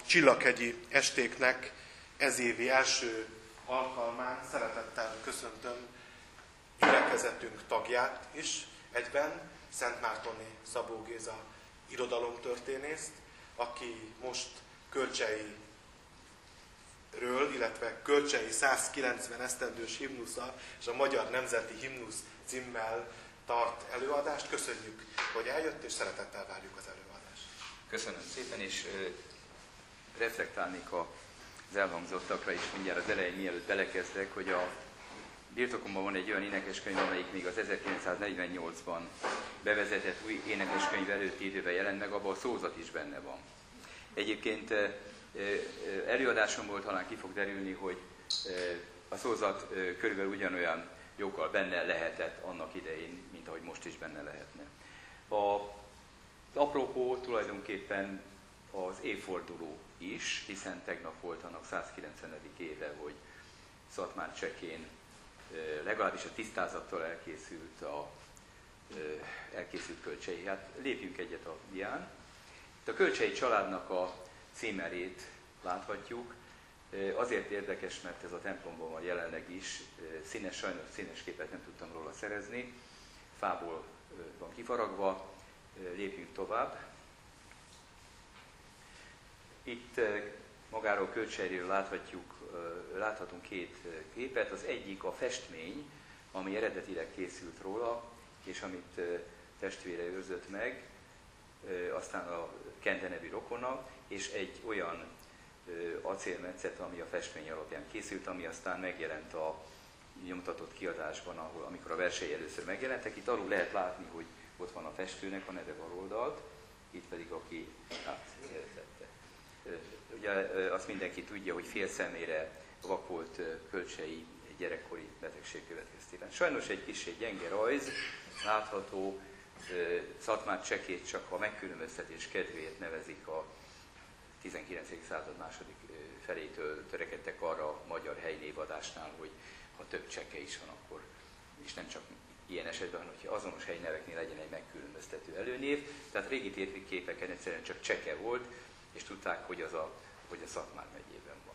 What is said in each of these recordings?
Csillaghegyi estéknek ezévi első alkalmán szeretettel köszöntöm gyülekezetünk tagját is, egyben Szentmártoni Szabó Géza irodalomtörténészt, aki most Kölcseiről, illetve Kölcsei 190 esztendős himnusza és a Magyar Nemzeti Himnusz címmel tart előadást. Köszönjük, hogy eljött, és szeretettel várjuk az előadást. Köszönöm szépen, és reflektálnék az elhangzottakra is mindjárt az elején, mielőtt belekezdek, hogy a birtokomban van egy olyan énekeskönyv, amelyik még az 1948-ban bevezetett új énekeskönyv előtti időben jelent meg, abban a szózat is benne van. Egyébként előadásomból talán ki fog derülni, hogy a szózat körülbelül ugyanolyan jókkal benne lehetett annak idején, mint ahogy most is benne lehetne. Az apropó tulajdonképpen az évforduló is, hiszen tegnap volt annak 190. éve, hogy Szatmár-Csekén legalábbis a tisztázattal elkészült Kölcsei. Hát lépjünk egyet a dián. Itt a Kölcsei családnak a címerét láthatjuk. Azért érdekes, mert ez a templomban van jelenleg is. Sajnos színes képet nem tudtam róla szerezni. Fából van kifaragva. Lépjünk tovább. Itt magáról Kölcseiről láthatunk két képet. Az egyik a festmény, ami eredetileg készült róla, és amit testvére őrzött meg, aztán a Kende nevű rokona, és egy olyan acélmetszet, ami a festmény alapján készült, ami aztán megjelent a nyomtatott kiadásban, amikor a versei először megjelentek. Itt alul lehet látni, hogy ott van a festőnek a neve bal oldalt, itt pedig aki értette. Ugye azt mindenki tudja, hogy fél szemére vak volt Kölcsei gyerekkori betegség következtében. Sajnos egy kicsit gyenge rajz, látható, Szatmár-Csekét csak a megkülönböztetés kedvéért nevezik, a 19. század második felétől törekedtek arra a magyar helynévadásnál, hogy ha több cseke is van, akkor, és nem csak ilyen esetben, hogyha azonos helyneveknél legyen egy megkülönböztető előnév. Tehát régi térképeken egyszerűen csak Cseke volt, és tudták, hogy a Szatmár megyében van.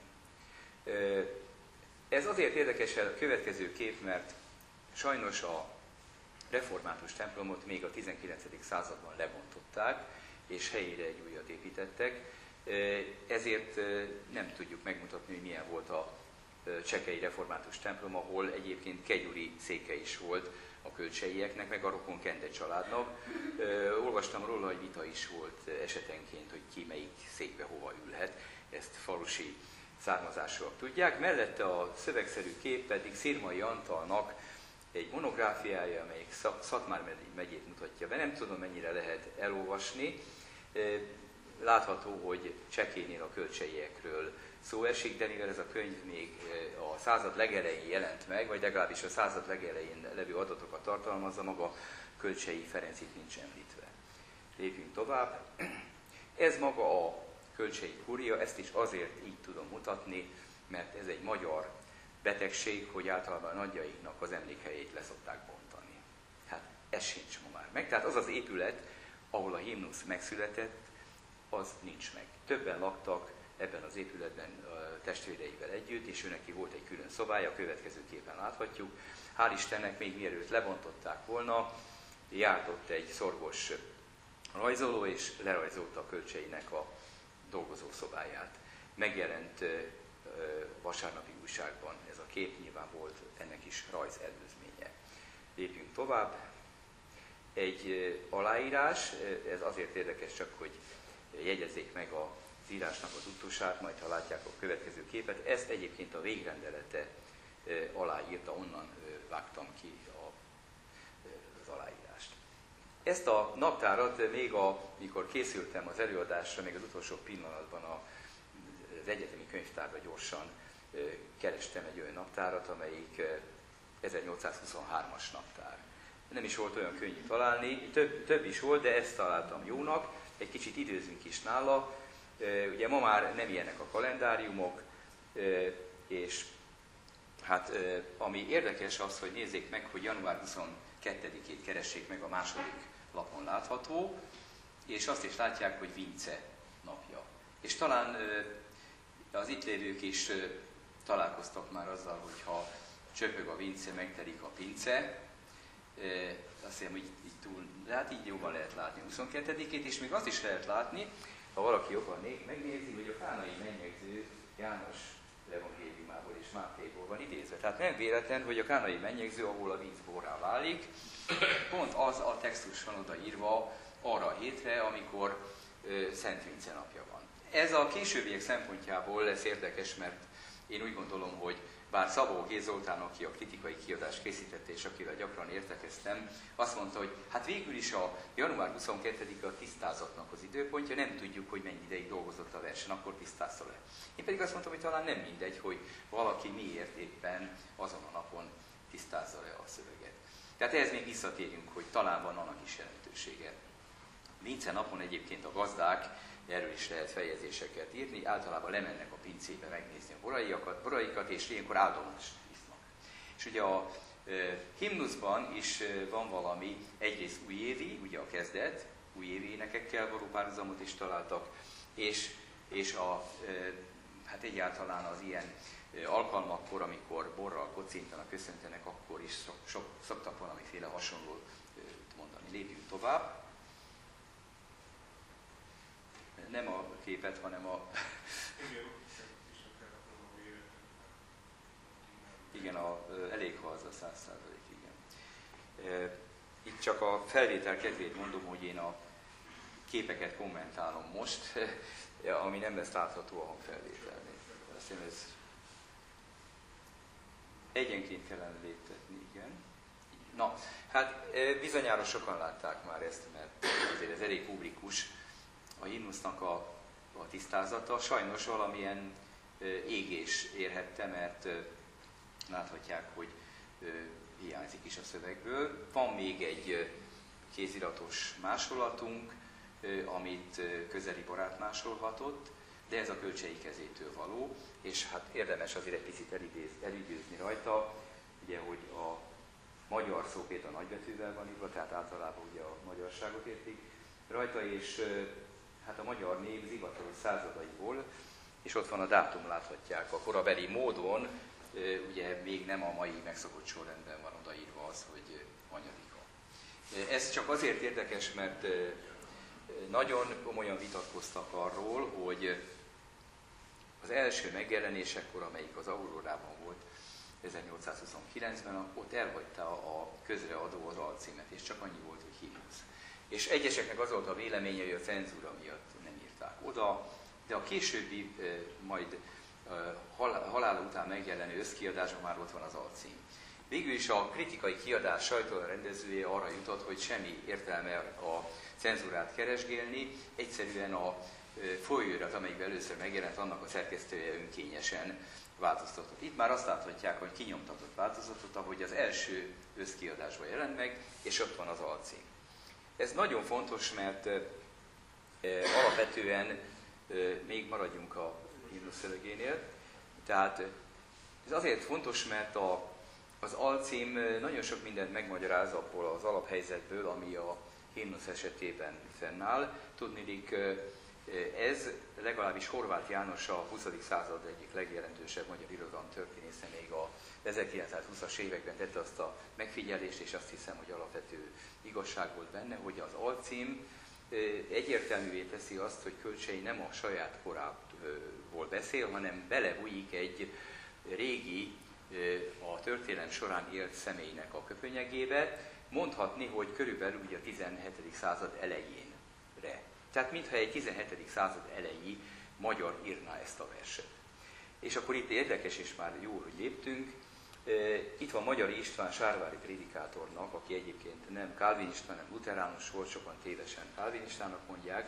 Ez azért érdekes a következő kép, mert sajnos a református templomot még a 19. században lebontották, és helyére egy újat építettek. Ezért nem tudjuk megmutatni, hogy milyen volt a csekei református templom, ahol egyébként kegyuri széke is volt a kölcseieknek, meg a rokon Kende családnak. Olvastam róla, hogy vita is volt esetenként, hogy ki melyik székbe hova ülhet. Ezt falusi származásúak tudják. Mellette a szövegszerű kép pedig Szirmai Antalnak egy monográfiája, amelyik Szatmár megyét mutatja be. Nem tudom, mennyire lehet elolvasni. Látható, hogy Csekénél a kölcseiekről szó esik, de mivel ez a könyv még a század legelején jelent meg, vagy legalábbis a század legelején levő adatokat tartalmazza, maga Kölcsei Ferenc itt nincs említve. Lépjünk tovább. Ez maga a Kölcsei kúria, ezt is azért így tudom mutatni, mert ez egy magyar betegség, hogy általában a nagyjaiknak az emlékhelyét leszokták bontani. Hát ez sincs ma már meg. Tehát az az épület, ahol a himnusz megszületett, az nincs meg. Többen laktak ebben az épületben testvéreivel együtt, és őneki volt egy külön szobája, a következő képen láthatjuk. Hál' Istennek még mielőtt lebontották volna, járt ott egy szorgos rajzoló, és lerajzolta a Kölcseinek a dolgozószobáját. Megjelent vasárnapi újságban ez a kép, nyilván volt ennek is rajz előzménye. Lépjünk tovább. Egy aláírás, ez azért érdekes csak, hogy jegyezzék meg az írásnak az utósát, majd ha látják a következő képet. Ezt egyébként a végrendelete aláírta, onnan vágtam ki az aláírást. Ezt a naptárat még mikor készültem az előadásra, még az utolsó pillanatban az egyetemi könyvtárban gyorsan kerestem egy olyan naptárat, amelyik 1823-as naptár. Nem is volt olyan könnyű találni, több is volt, de ezt találtam jónak. Egy kicsit időzünk is nála. Ugye ma már nem ilyenek a kalendáriumok, és hát ami érdekes az, hogy nézzék meg, hogy január 22-ét keressék meg, a második lapon látható, és azt is látják, hogy Vince napja. És talán az itt lévők is találkoztak már azzal, hogy ha csöpög a vince, megtelik a pince. Azt hiszem, hogy így túl, de hát így jobban lehet látni a 22-ét, és még azt is lehet látni, ha valaki jobban megnézi, hogy a kánai mennyegző János evangéliumából és Mátéból van idézve. Tehát nem véletlen, hogy a kánai mennyegző, ahol a víz borrá válik, pont az a textus van odaírva arra a hétre, amikor Szent Vince napja van. Ez a későbbiek szempontjából lesz érdekes, mert én úgy gondolom, hogy bár Szabó G. Zoltán, aki a kritikai kiadást készítette, és akivel gyakran értekeztem, azt mondta, hogy hát végül is a január 22-a a tisztázatnak az időpontja, nem tudjuk, hogy mennyi ideig dolgozott a versen, akkor tisztázta le. Én pedig azt mondtam, hogy talán nem mindegy, hogy valaki miért éppen azon a napon tisztázza le a szöveget. Tehát ehhez még visszatérünk, hogy talán van annak is jelentősége. Vince napon egyébként a gazdák, erről is lehet fejezéseket írni, általában lemennek a pincébe megnézni a boraikat, és ilyenkor áldomást isznak. És ugye a himnuszban is van valami, egyrészt újévi, ugye a kezdet, újévi énekekkel való párhuzamot is találtak, és hát egyáltalán az ilyen alkalmakkor, amikor borral kocintanak, köszöntenek, akkor is szoktak valamiféle hasonlót mondani. Lépjünk tovább. Nem a képet, hanem a... Igen, elég, ha az a 100%, igen. Itt csak a felvétel kedvéért mondom, hogy én a képeket kommentálom most, ami nem lesz látható a hangfelvételnél. Azt hiszem, ez egyenként kellene léptetni, igen. Na, hát bizonyára sokan látták már ezt, mert azért ez elég publikus. A himnusznak a tisztázata. Sajnos valamilyen égés érhette, mert láthatják, hogy hiányzik is a szövegből. Van még egy kéziratos másolatunk, amit közeli barát másolhatott, de ez a Kölcsei kezétől való, és hát érdemes azért egy picit elidőzni rajta, ugye, hogy a magyar szó például nagybetűvel van írva, tehát általában ugye a magyarságot értik rajta, és hát a magyar név zivataros századaiból, és ott van a dátum, láthatják, a korabeli módon, ugye még nem a mai megszokott sorrendben van odaírva az, hogy anyadika. Ez csak azért érdekes, mert nagyon komolyan vitatkoztak arról, hogy az első megjelenésekor, amelyik az Aurórában volt 1829-ben, ott elhagyta a közreadó az alcímet, és csak annyi volt, hogy himnusz. És egyeseknek az volt a véleménye, hogy a cenzúra miatt nem írták oda, de a későbbi, majd halála után megjelenő összkiadásban már ott van az alcím. Végül is a kritikai kiadás sajtórendezője arra jutott, hogy semmi értelme a cenzúrát keresgélni, egyszerűen a folyóirat, amelyikben először megjelent, annak a szerkesztője önkényesen változtatott. Itt már azt láthatják, hogy kinyomtatott változatot, ahogy az első összkiadásban jelent meg, és ott van az alcím. Ez nagyon fontos, mert alapvetően még maradjunk a himnusz szövegénél. Tehát ez azért fontos, mert az alcím nagyon sok mindent megmagyaráz abból az alaphelyzetből, ami a himnusz esetében fennáll. Tudniillik, ez legalábbis Horváth János a 20. század egyik legjelentősebb magyar irodalomtörténésze, még a 1920-as években tette azt a megfigyelést, és azt hiszem, hogy alapvető igazság volt benne, hogy az alcím egyértelművé teszi azt, hogy Kölcsey nem a saját korából beszél, hanem belebújik egy régi, a történelem során élt személynek a köpönyegébe, mondhatni, hogy körülbelül ugye a 17. század elejénre. Tehát mintha egy 17. század elejé magyar írná ezt a verset. És akkor itt érdekes, és már jó, hogy léptünk, itt van Magyari István sárvári prédikátornak, aki egyébként nem kálvinista, hanem luteránus volt, sokan tévesen kálvinistának mondják,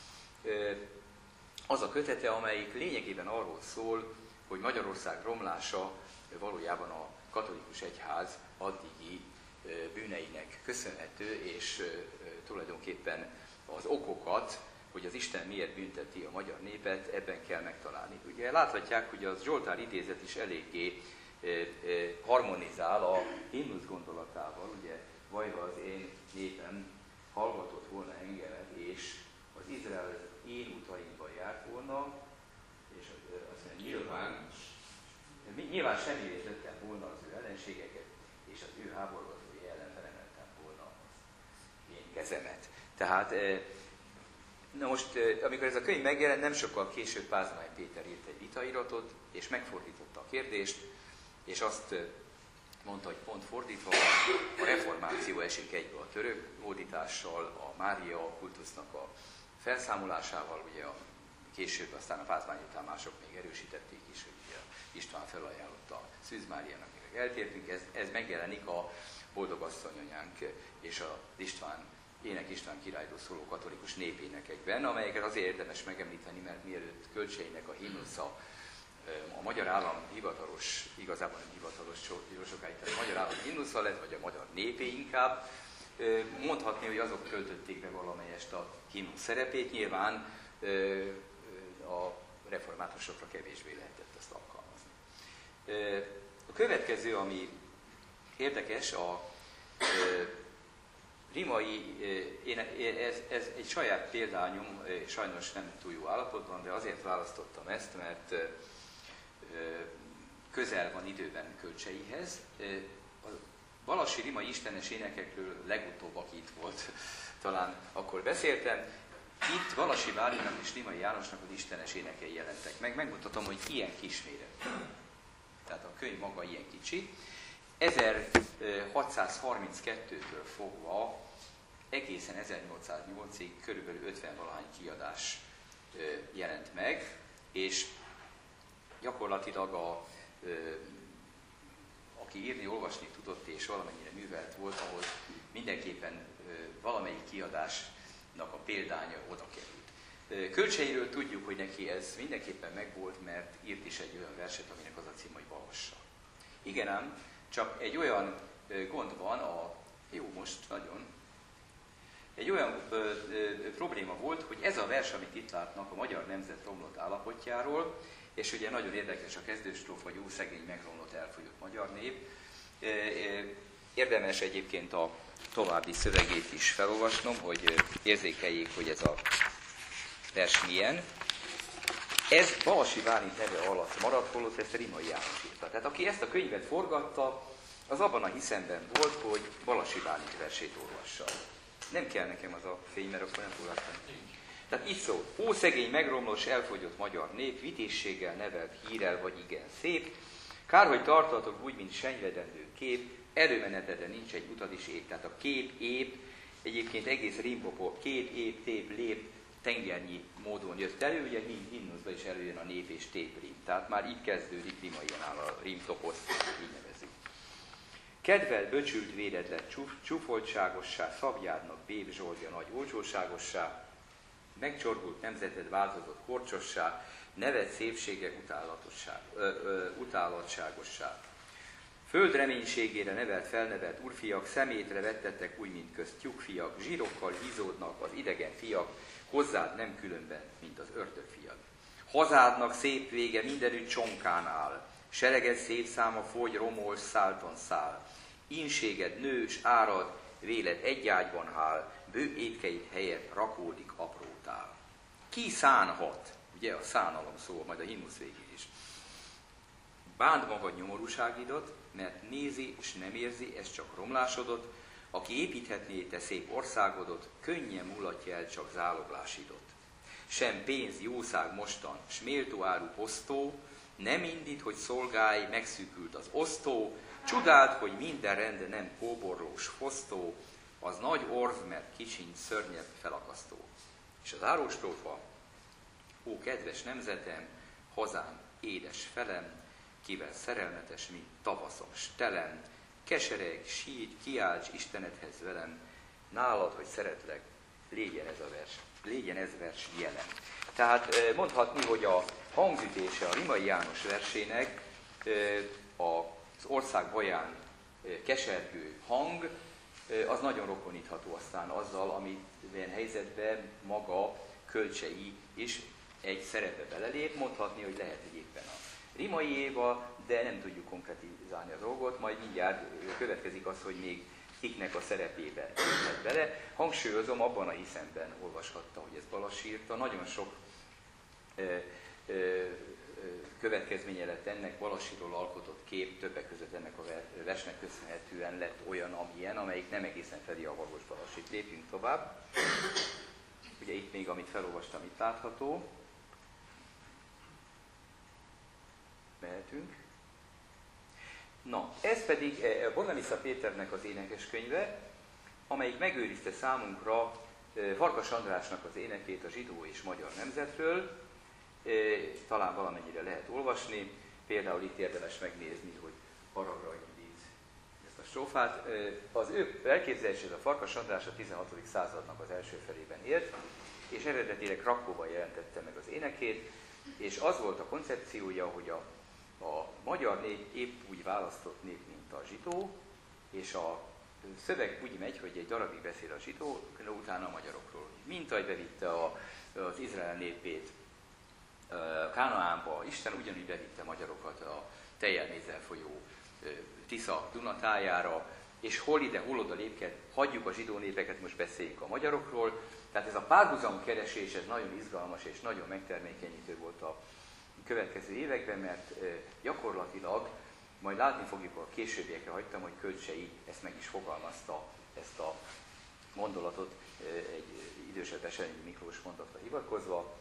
az a kötete, amelyik lényegében arról szól, hogy Magyarország romlása valójában a katolikus egyház addigi bűneinek köszönhető, és tulajdonképpen az okokat, hogy az Isten miért bünteti a magyar népet, ebben kell megtalálni. Ugye láthatják, hogy az Zsoltár idézet is eléggé harmonizál a himnusz gondolatával, ugye, vajha az én népem hallgatott volna engemet, és az Izrael én utaimban járt volna, és azt mondja, nyilván semmiért tettem volna az ő ellenségeket, és az ő háborgatói ellen felemeltem volna az én kezemet. Tehát, na most, amikor ez a könyv megjelent, nem sokkal később Pázmány Péter írt egy vitairatot, és megfordította a kérdést, és azt mondta, hogy pont fordítva a reformáció esik egybe a török hódítással, a Mária kultusznak a felszámolásával, ugye később aztán a Pázmány után mások még erősítették is, hogy ugye István felajánlotta Szűz Máriának, mire eltértünk, ez megjelenik a Boldogasszonyanyánk és a István királyról szóló katolikus népénekekben, amelyeket azért érdemes megemlíteni, mert mielőtt Kölcseinek a himnusza a magyar állam hivatalos, igazából nem hivatalos sokáig, tehát a magyar állam himnusza lett, vagy a magyar népé inkább, mondhatni, hogy azok töltötték be valamelyest a himnusz szerepét, nyilván a reformátusokra kevésbé lehetett ezt alkalmazni. A következő, ami érdekes, a rimai, ez egy saját példányom, sajnos nem túl jó állapotban, de azért választottam ezt, mert közel van időben Kölcseihez. A valasi rimai istenes énekekről legutóbb, aki itt volt, talán akkor beszéltem. Itt Valasi Bálinnak és Rimai Jánosnak az istenes énekei jelentek meg. Megmutatom, hogy ilyen kisméretű. Tehát a könyv maga ilyen kicsi. 1632-től fogva egészen 1808-ig körülbelül 50-valahány kiadás jelent meg, és gyakorlatilag aki írni, olvasni tudott és valamennyire művelt volt, ahhoz mindenképpen valamelyik kiadásnak a példánya oda került. Kölcseiről tudjuk, hogy neki ez mindenképpen megvolt, mert írt is egy olyan verset, aminek az a cím, hogy Valassa. Igen ám, csak egy olyan gond van, egy olyan probléma volt, hogy ez a vers, amit itt látnak, a magyar nemzet romlott állapotjáról, és ugye nagyon érdekes a kezdőstrófa, hogy ó, szegény, megromlott, elfogyott magyar nép. Érdemes egyébként a további szövegét is felolvasnom, hogy érzékeljék, hogy ez a vers milyen. Ez Valasi Bálint neve alatt maradt, holott ezt Rimai János írta. Tehát aki ezt a könyvet forgatta, az abban a hiszemben volt, hogy Valasi Bálint versét olvassa. Nem kell nekem az a fény, mert akkor nem foglaltam. Tehát így szól, ó szegény, megromlós, elfogyott magyar nép, vitézséggel nevelt hírrel vagy igen szép, kár, hogy tartatok úgy, mint senyvedendő kép, előmenetedre nincs egy utad is épp. Tehát a kép, ép, egyébként egész rímpopó, kép, ép, tép, lép, tengernyi módon jött elő, ugye himnuszban is előjön a nép és tép rím. Tehát már így kezdődik Rimaianál a rímtoposz, így nevezik. Kedvel, böcsült véred lett csúfoltságossá, szabjádnak bép zsoltja nagy olcsóságossá, megcsorgult nemzeted változott korcsossá, neved szépsége utálatságossá. Föld reménységére nevelt, felnevelt urfiak, szemétre vettettek úgy, mint közt tyúkfiak, zsírokkal hízódnak az idegen fiak, hozzád nem különben, mint az ördögfiak. Hazádnak szép vége mindenütt csonkán áll, sereged szép száma fogy, romol, szálton szál. Ínséged nős, árad, véled egy ágyban hál, bő étkeid helyett rakódik aprótál. Ki szánhat? Ugye a szánalom szó, majd a himnusz végén is. Bánd magad nyomorúságidat, mert nézi és nem érzi, ez csak romlásodot, aki építhetné te szép országodot, könnyen mulatja el csak záloglásidot. Sem pénz, jószág mostan, s méltó áru posztó, nem indít, hogy szolgálj, megszűkült az osztó, csodáld, hogy minden rende nem kóborlós fosztó, az nagy orv, mert kicsiny, szörnyebb, felakasztó. És az áróstrófa, ó kedves nemzetem, hazám, édes felem, kivel szerelmetes, mint tavaszom stelem, kesereg, sígy, kiálts Istenedhez velem, nálad, hogy szeretlek, legyen ez vers jelen. Tehát mondhatni, hogy a hangütése a Rimai János versének az ország baján kesergő hang, az nagyon rokonítható aztán azzal, amilyen helyzetben maga Kölcsei is egy szerepe belelép, mondhatni, hogy lehet, hogy éppen a Rimaiéva, de nem tudjuk konkretizálni a dolgot, majd mindjárt következik az, hogy még kiknek a szerepébe lépett bele. Hangsúlyozom, abban a hiszemben olvashatta, hogy ez Balassi írta. Nagyon sok következménye lett ennek, Balassiról alkotott kép, többek között ennek a versnek köszönhetően lett olyan, amilyen, amelyik nem egészen fedi a valós Balassit. Lépjünk tovább. Ugye itt még, amit felolvastam, itt látható. Mehetünk. Na, ez pedig Bornemisza Péternek az énekeskönyve, amelyik megőrizte számunkra Farkas Andrásnak az énekét a zsidó és magyar nemzetről. Talán valamennyire lehet olvasni, például itt érdemes megnézni, hogy haragra indít ezt a strófát. Az ő elképzelését a Farkas András a 16. századnak az első felében élt, és eredetileg Krakóban jelentette meg az énekét, és az volt a koncepciója, hogy a magyar nép épp úgy választott nép, mint a zsidó, és a szöveg úgy megy, hogy egy darabig beszél a zsidó, utána a magyarokról. Mint ahogy bevitte az Izrael népét Kánaánba, Isten ugyanúgy bevitte magyarokat a tejjel mézzel folyó Tisza Dunatájára, és hol ide, hol oda lépket, hagyjuk a zsidó népeket, most beszéljünk a magyarokról. Tehát ez a párhuzamkeresés, ez nagyon izgalmas és nagyon megtermékenyítő volt a következő években, mert gyakorlatilag, majd látni fogjuk, a későbbiekre hagytam, hogy Kölcsey ezt meg is fogalmazta, ezt a gondolatot egy idősebb Eserényi Miklós mondatra hivatkozva.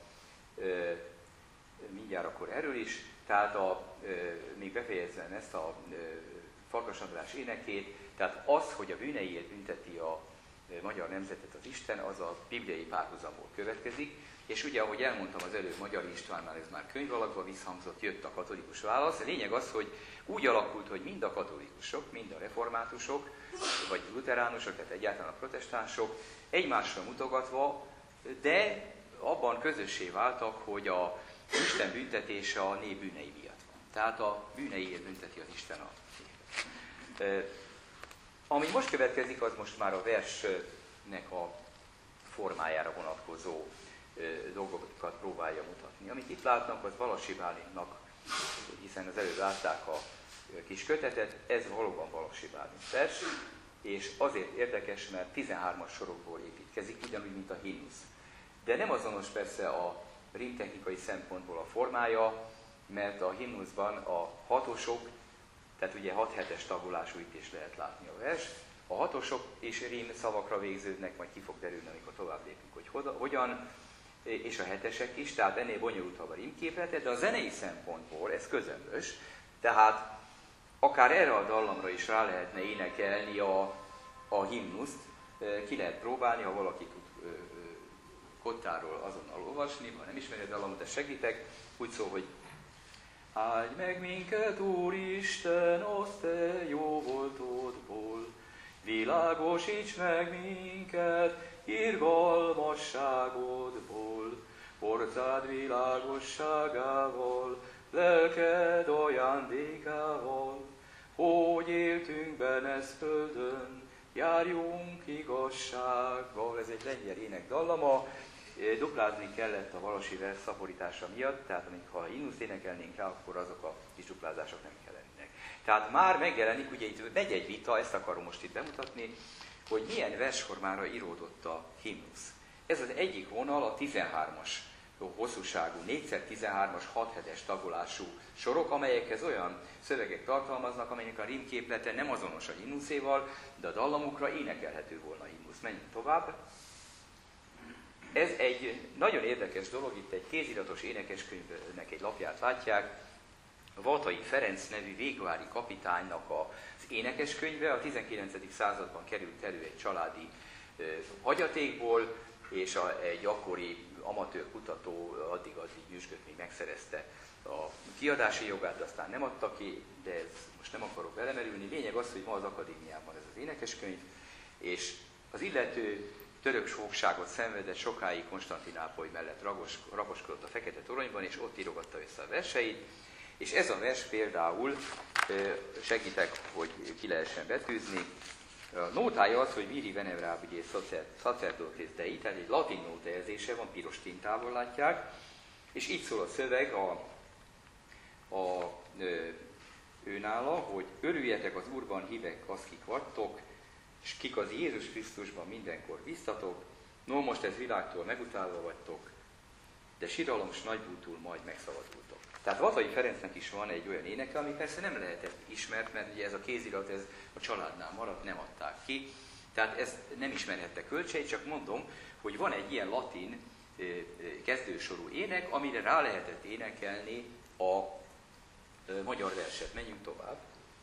Mindjárt akkor erről is. Tehát még befejezem ezt a Farkas András énekét, tehát az, hogy a bűneiért bünteti a magyar nemzetet az Isten, az a bibliai párhuzamból következik, és ugye, ahogy elmondtam az előbb, Magyar Istvánnál ez már könyvalakban visszhangzott, jött a katolikus válasz. A lényeg az, hogy úgy alakult, hogy mind a katolikusok, mind a reformátusok, vagy luteránusok, tehát egyáltalán a protestánsok egymásra mutogatva, de abban közössé váltak, hogy a Isten büntetése a nép bűnei miatt van. Tehát a bűneiért bünteti az Isten a népet. Ami most következik, az most már a versnek a formájára vonatkozó dolgokat próbálja mutatni. Amit itt látnak, az Balassi Bálintnak, hiszen az előbb látták a kis kötetet, ez valóban Balassi Bálint vers, és azért érdekes, mert 13-as sorokból építkezik, ugyanúgy, mint a himnusz. De nem azonos persze a rímtechnikai szempontból a formája, mert a himnuszban a hatosok, tehát ugye 6-7-es tagolású, itt is lehet látni a vers, a hatosok és rím szavakra végződnek, majd ki fog derülni, amikor tovább lépünk, hogy hogyan, és a hetesek is, tehát ennél bonyolultabb a rímképlete, de a zenei szempontból ez közömbös, tehát akár erre a dallamra is rá lehetne énekelni a himnuszt, ki lehet próbálni, ha valaki tud kottáról azonnal olvasni, ha nem ismeri a dallamot, de segítek, úgy szól, hogy áldj meg minket, Úristen, azt te jó voltodból, világosíts meg minket, irgalmasságodból, orcád világosságával, lelked ajándékával, hogy éltünkben ez földön, járjunk igazsággal. Ez egy lengyel ének dallama, duplázni kellett a Balassi vers szaporítása miatt, tehát ha himnuszt énekelnénk rá, akkor azok a kis duplázások nem kellenének. Tehát már megjelenik, ugye itt megy egy vita, ezt akarom most itt bemutatni, hogy milyen versformára íródott a himnusz. Ez az egyik vonal a 13-as hosszúságú, 4x13-as, 6-7-es tagolású sorok, amelyekhez olyan szövegek tartalmaznak, amelynek a rímképlete nem azonos a himnuszéval, de a dallamukra énekelhető volna a himnusz. Menjünk tovább. Ez egy nagyon érdekes dolog, itt egy kéziratos énekeskönyvnek egy lapját látják, Valtai Ferenc nevű végvári kapitánynak az énekeskönyve, a 19. században került elő egy családi hagyatékból, és egy akkori amatőr kutató addig nyüzsgött, még megszerezte a kiadási jogát, de aztán nem adta ki, de ez most nem akarok belemerülni. Lényeg az, hogy ma az akadémiában ez az énekeskönyv, és az illető török fogságot szenvedett, sokáig Konstantinápoly mellett raboskodott a Fekete Toronyban, és ott írogatta össze a verseit, és ez a vers például, segítek, hogy ki lehessen betűzni, a nótája az, hogy viri venerabilis sacerdotes dei, tehát egy latin nótajelzése van, piros tintával látják, és így szól a szöveg őnála, hogy örüljetek az Úrban hívek, akik vagytok, és kik az Jézus Krisztusban mindenkor biztatok, no most ez világtól megutálva vagytok, de siralom s nagybútól majd megszabadultok. Tehát Vatai Ferencnek is van egy olyan éneke, ami persze nem lehetett ismert, mert ugye ez a kézirat ez a családnál maradt, nem adták ki. Tehát ezt nem ismerhette kölcsei, csak mondom, hogy van egy ilyen latin kezdősorú ének, amire rá lehetett énekelni a magyar verset. Menjünk tovább.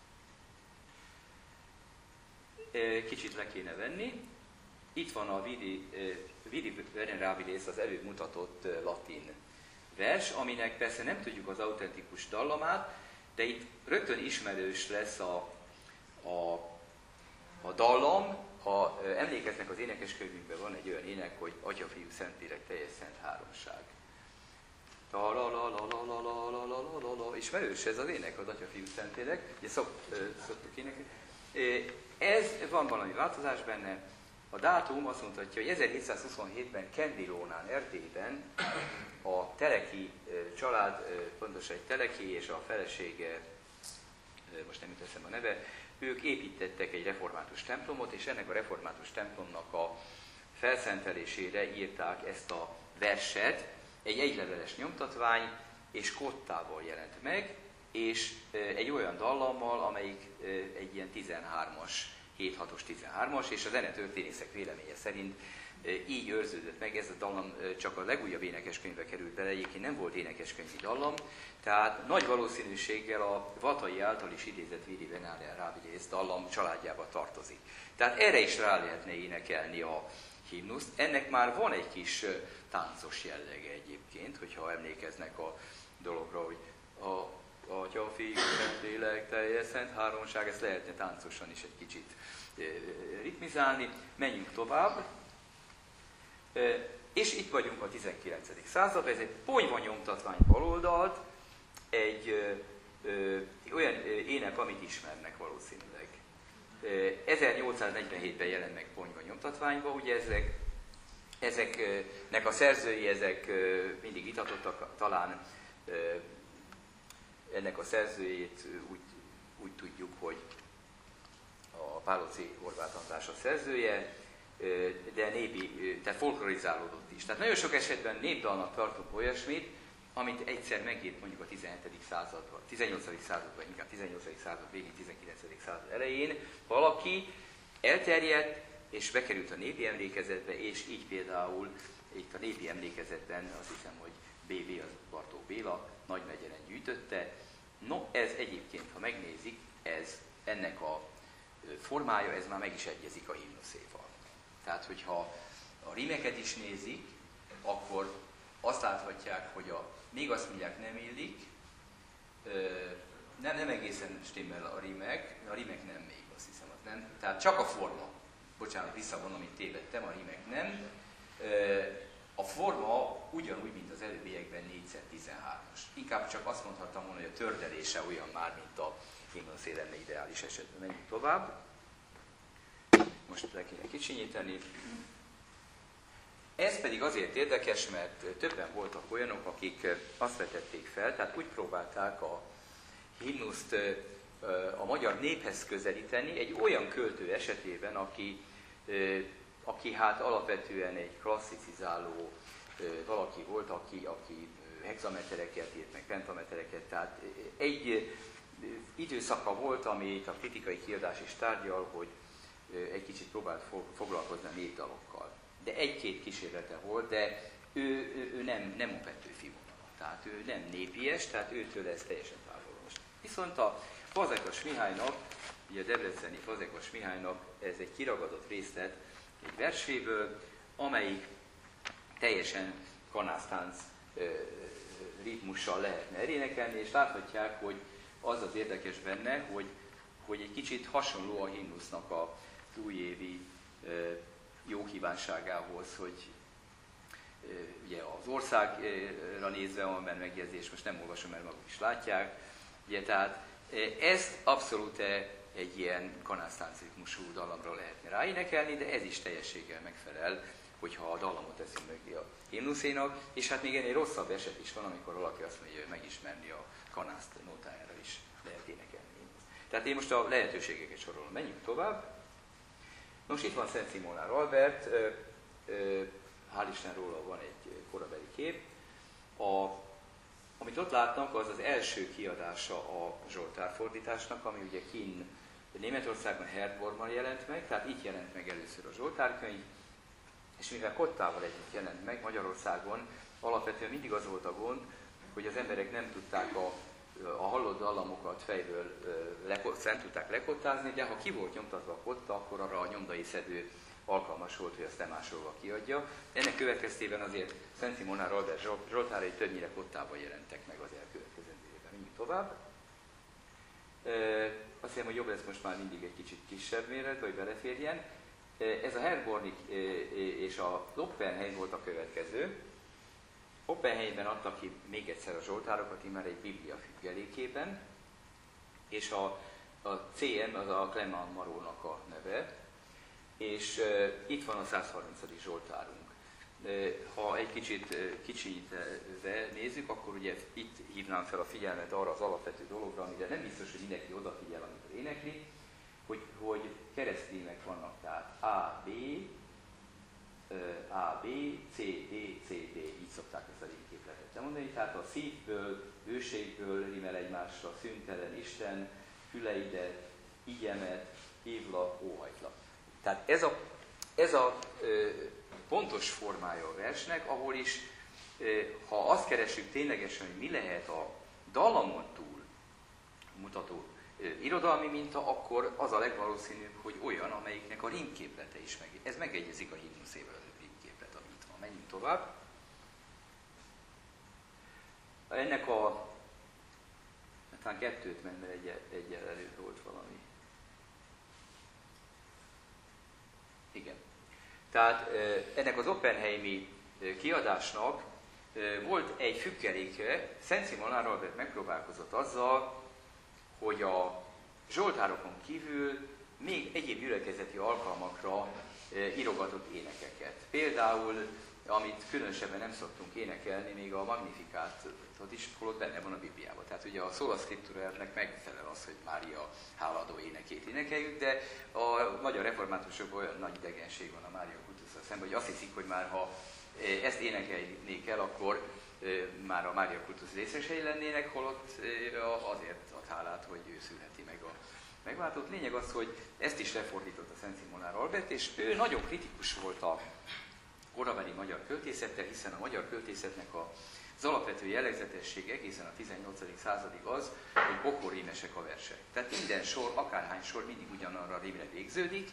Kicsit le kéne venni. Itt van a Vidi Venerabilis, az előbb mutatott latin vers, aminek persze nem tudjuk az autentikus dallamát, de itt rögtön ismerős lesz a dallam. Ha emlékeznek, az énekeskönyvünkben van egy olyan ének, hogy Atya, Fiú, Szentlélek, teljes szent háromság. Ismerős ez az ének, az Atya, Fiú, Szentlélek, ugye szoktuk énekelni. Ez van valami változás benne. A dátum azt mutatja, hogy 1727-ben Kendilónán, Erdélyben a Teleki család, pontosan egy Teleki és a felesége, most nem jut eszembe a neve, ők építettek egy református templomot, és ennek a református templomnak a felszentelésére írták ezt a verset, egy egyleveles nyomtatvány, és kottával jelent meg, és egy olyan dallammal, amelyik egy ilyen 13-as, 7-6-os 13-as, és a zenetörténészek véleménye szerint így őrződött meg. Ez a dallam csak a legújabb énekeskönyvbe került bele, egyébként nem volt énekeskönyvi dallam, tehát nagy valószínűséggel a Vatai által is idézett Vidi Venerabilis dallam családjába tartozik. Tehát erre is rá lehetne énekelni a himnuszt. Ennek már van egy kis táncos jellege egyébként, hogyha emlékeznek a dologra, hogy Atya, Fiú, Szentlélek, teljes szent háromság, ezt lehetne táncosan is egy kicsit ritmizálni. Menjünk tovább. És itt vagyunk a 19. században, ez egy ponyva nyomtatvány baloldalt, egy olyan ének, amit ismernek valószínűleg. 1847-ben jelent meg ponyva nyomtatványba, ugye ezeknek a szerzői, ezek mindig vitatottak, talán ennek a szerzőjét úgy tudjuk, hogy a Pálóci Horváth András a szerzője, de tehát folklorizálódott is. Tehát nagyon sok esetben népdalnak tartunk olyasmit, amit egyszer megírt mondjuk a 17. században, 18. században, inkább 18. század végén, 19. század elején valaki elterjedt, és bekerült a népi emlékezetbe, és így például itt a népi emlékezetben azt hiszem, hogy B.B. az Bartók Béla Nagymegyeren gyűjtötte. No, ez egyébként, ha megnézik, ennek a formája, ez már meg is egyezik a himnuszéval. Tehát, hogyha a rímeket is nézik, akkor azt láthatják, hogy még azt mondják, nem illik, nem egészen stimmel a rímek nem még, azt hiszem, az nem. Tehát csak a forma. Bocsánat, visszavonom, itt tévedtem, a rímek nem. A forma ugyanúgy, mint az előbbiekben 4x13-as. Inkább csak azt mondhattam volna, hogy a tördelése olyan már, mint a himnuszé lenne ideális esetben. Menjünk tovább. Most le kéne kicsinyíteni. Ez pedig azért érdekes, mert többen voltak olyanok, akik azt vetették fel, tehát úgy próbálták a himnuszt a magyar néphez közelíteni, egy olyan költő esetében, aki hát alapvetően egy klasszicizáló valaki volt, aki hexametereket írt, meg pentametereket, tehát egy időszaka volt, amit a kritikai kiadás is tárgyal, hogy egy kicsit próbált foglalkozni a népdalokkal. De egy-két kísérlete volt, de ő nem Petőfi vonala. Tehát ő nem népies, tehát őtől ez teljesen távolos. Viszont a Fazekas Mihálynak, ugye a debreceni Fazekas Mihálynak ez egy kiragadott részlet egy verséből, amelyik teljesen kanásztánc ritmussal lehetne elénekelni, és láthatják, hogy az az érdekes benne, hogy egy kicsit hasonló a himnusznak a újévi jó kívánságához, hogy ugye az országra nézve van benne megjegyzés, most nem olvasom, mert maguk is látják, ugye, tehát ez abszolút egy ilyen kanásztáncritmusú dallamra lehetne ráénekelni, de ez is teljességgel megfelel, hogyha a dallamot teszünk mögé a himnuszénak, és hát még ennél rosszabb eset is van, amikor valaki azt mondja, hogy megismerni a kanászt nótájára is lehet énekelni. Tehát én most a lehetőségeket sorolom. Menjünk tovább. Nos, itt van Szent Szimolár Albert, hál' Isten róla van egy korabeli kép. Amit ott látnak, az az első kiadása a Zsoltár fordításnak, ami ugye kinn Németországban, Herbornban jelent meg, tehát itt jelent meg először a Zsoltárkönyv, és mivel Kottával együtt jelent meg Magyarországon, alapvetően mindig az volt a gond, hogy az emberek nem tudták a hallott dallamokat fejből nem tudták lekottázni, de ha ki volt nyomtatva a kotta, akkor arra a nyomdai szedő alkalmas volt, hogy azt nem másolva kiadja. Ennek következtében azért Szent Szimolár Albert Zsoltárai többnyire kottában jelentek meg az elkövetkezendő évben. Menjünk tovább. Azt hiszem, hogy jobb lesz most már mindig egy kicsit kisebb méret, hogy beleférjen. Ez a Herbornig és a Oppenheim volt a következő. Oppenheimben adtak ki még egyszer a zsoltárokat, immár egy biblia függelékében, és a CM az a Clement Marotnak a neve, és itt van a 130. zsoltárunk. Ha egy kicsit kicsitve nézzük, akkor ugye itt hívnám fel a figyelmet arra az alapvető dologra, amire nem biztos, hogy mindenki odafigyel, amikor énekli, hogy keresztrímek vannak, tehát A, B, C, D, C, D, így szokták ezt a rímképletet mondani, tehát a szívből, bőségből rímel egymásra, szüntelen Isten, füleidet, igyemet, hívlak, óhajtlak. Tehát ez a pontos formája a versnek, ahol is, ha azt keresünk ténylegesen, hogy mi lehet a dallamon túl mutató irodalmi minta, akkor az a legvalószínűbb, hogy olyan, amelyiknek a rímképlete is meg. Ez megegyezik a himnuszével a rímképlet, ami itt van. Menjünk tovább. Ennek talán kettőt ment, mert egyel előtt volt valami. Igen. Tehát ennek az oppenheimi kiadásnak volt egy függeléke, Szent Szimolár Albert megpróbálkozott azzal, hogy a zsoltárokon kívül még egyéb gyülekezeti alkalmakra írogatott énekeket. Például, amit különösebben nem szoktunk énekelni, még a Magnifikátot is, holott benne van a Bibliában. Tehát ugye a Sola Scripturanek megfelel az, hogy Mária hálaadó énekét énekeljük, de a magyar reformátusokban olyan nagy idegenség van a Mária kultusszal szemben, hogy azt hiszik, hogy már ha ezt énekelnék el, akkor már a Mária kultusz részesei lennének, holott azért ad hálát, hogy ő szülheti meg a megváltót. Lényeg az, hogy ezt is lefordította Szent Szimolár Albert, és ő nagyon kritikus volt a korabeli magyar költészettel, hiszen a magyar költészetnek az alapvető jellegzetesség egészen a 18. századig az, hogy pokorrímesek a versek. Tehát minden sor, akárhány sor mindig ugyanarra a rímre végződik,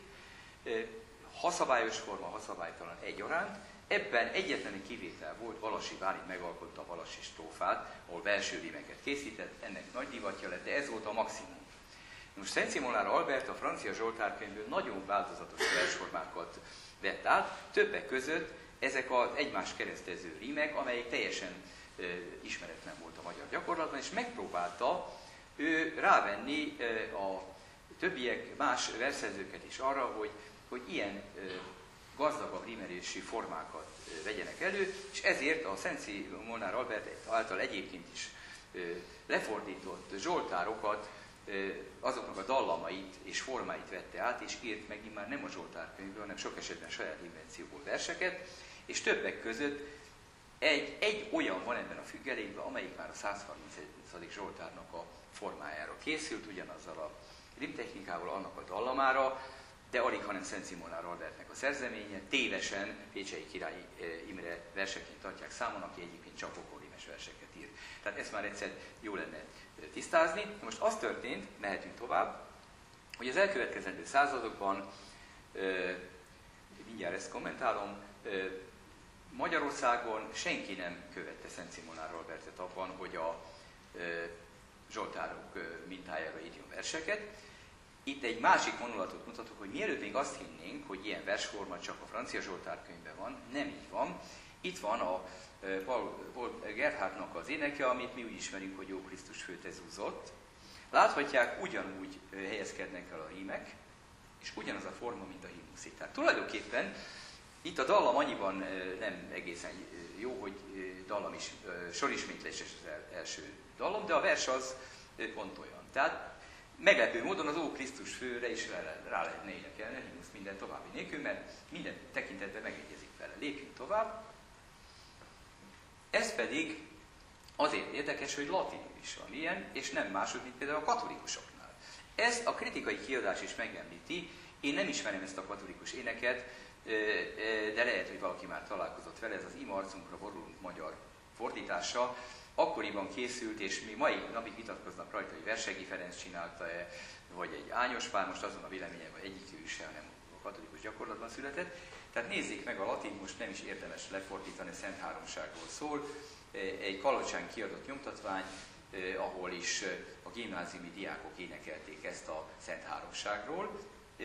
ha szabályos forma, ha szabálytalan egyaránt. Ebben egyetlen egy kivétel volt, Valasi Bálint megalkotta a Valasi strófát, ahol belső rímeket készített, ennek nagy divatja lett, de ez volt a maximum. Most Szent Szimolár Albert a francia zsoltárkönyvből nagyon változatos versformákat vett át, többek között ezek az egymást keresztező rímek, amelyik teljesen ismeretlen volt a magyar gyakorlatban, és megpróbálta ő rávenni a többiek, más verszerzőket is arra, hogy ilyen gazdagabb rímelési formákat vegyenek elő, és ezért a Szent Szimolár Albert által egyébként is lefordított zsoltárokat, azoknak a dallamait és formáit vette át, és írt meg immár nem a zsoltárkönyvből, hanem sok esetben saját invencióból verseket, és többek között egy olyan van ebben a függelékben, amelyik már a 130. zsoltárnak a formájára készült, ugyanazzal a rímtechnikával, annak a dallamára, de alig, hanem Szent Szimolár Albertnek a szerzeménye, tévesen Pécsei Király Imre verseként tartják számon, aki egyébként csak pokorrímes verseket írt. Tehát ezt már egyszer jó lenne tisztázni. Most az történt, mehetünk tovább, hogy az elkövetkezendő századokban, mindjárt ezt kommentálom, Magyarországon senki nem követte Szent Szimolár Albertet abban, hogy a zsoltárok mintájára írjon verseket. Itt egy másik vonulatot mutatok, hogy mielőtt még azt hinnénk, hogy ilyen versforma csak a francia zsoltárkönyvben van, nem így van. Itt van a Paul Gerhardtnak az éneke, amit mi úgy ismerünk, hogy Jó Krisztus főte zúzott. Láthatják, ugyanúgy helyezkednek el a rímek, és ugyanaz a forma, mint a himnuszi. Tehát tulajdonképpen itt a dallam annyiban nem egészen jó, hogy dallam is, sorismétlés az első dallam, de a vers az pont olyan. Tehát meglepő módon az Ó Krisztus főre is rá lehetne énekelni a himnusz minden további nélkül, mert minden tekintetben megegyezik vele. Lépjünk tovább. Ez pedig azért érdekes, hogy latinul is van ilyen, és nem máshogy, mint például a katolikusoknál. Ez a kritikai kiadás is megemlíti. Én nem ismerem ezt a katolikus éneket, de lehet, hogy valaki már találkozott vele. Ez az Ima arcunkra borulunk magyar fordítása. Akkoriban készült, és mi mai napig vitatkoznak rajta, hogy Versegi Ferenc csinálta-e, vagy egy Ányos Pál, most azon a véleményem, hogy egyikük sem, hanem a katolikus gyakorlatban született. Tehát nézzék meg, a latin most nem is érdemes lefordítani, Szent Háromságról szól. Egy Kalocsán kiadott nyomtatvány, ahol is a gimnáziumi diákok énekelték ezt a Szent Háromságról.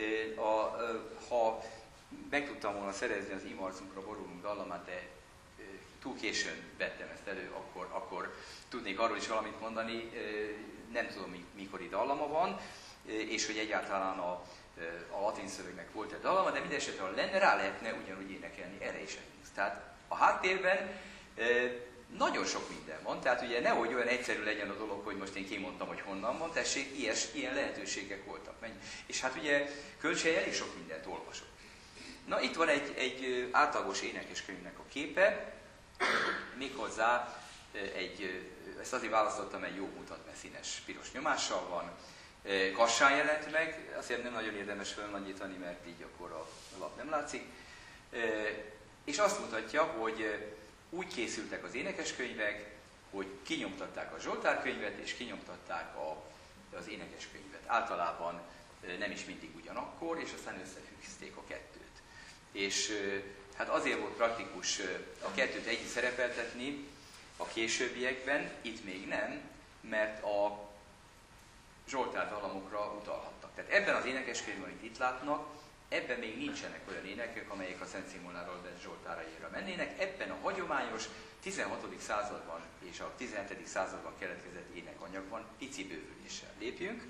Ha meg tudtam volna szerezni az Ima arcunkra borulunk dallamát, de túl későn vettem ezt elő, akkor tudnék arról is valamit mondani, nem tudom mikori dallama van, és hogy egyáltalán a latin szövegnek volt egy dallama, de mindesetre, ha lenne, rá lehetne ugyanúgy énekelni erre is egy. Tehát a háttérben nagyon sok minden van, tehát ugye nehogy olyan egyszerű legyen a dolog, hogy most én kimondtam, hogy honnan van, tessék, ilyen lehetőségek voltak. És hát ugye Kölcsey elég sok mindent olvasott. Na, itt van egy átlagos énekeskönyvnek a képe, méghozzá ezt azért választottam, egy jó mutat, mert színes piros nyomással van. Kassán jelent meg, azért nem nagyon érdemes felnagyítani, mert így akkor a lap nem látszik. És azt mutatja, hogy úgy készültek az énekeskönyvek, hogy kinyomtatták a Zsoltárkönyvet, és kinyomtatták az énekeskönyvet. Általában nem is mindig ugyanakkor, és aztán összefüggeszték a kettőt. És hát azért volt praktikus a kettőt együtt szerepeltetni a későbbiekben, itt még nem, mert a Zsoltár dallamokra utalhattak. Tehát ebben az énekeskönyvben, amit itt látnak, ebben még nincsenek olyan énekek, amelyek a Szent Szimónáról vett Zsoltáraira mennének. Ebben a hagyományos 16. században és a 17. században keletkezett énekanyagban pici bővüléssel lépjünk.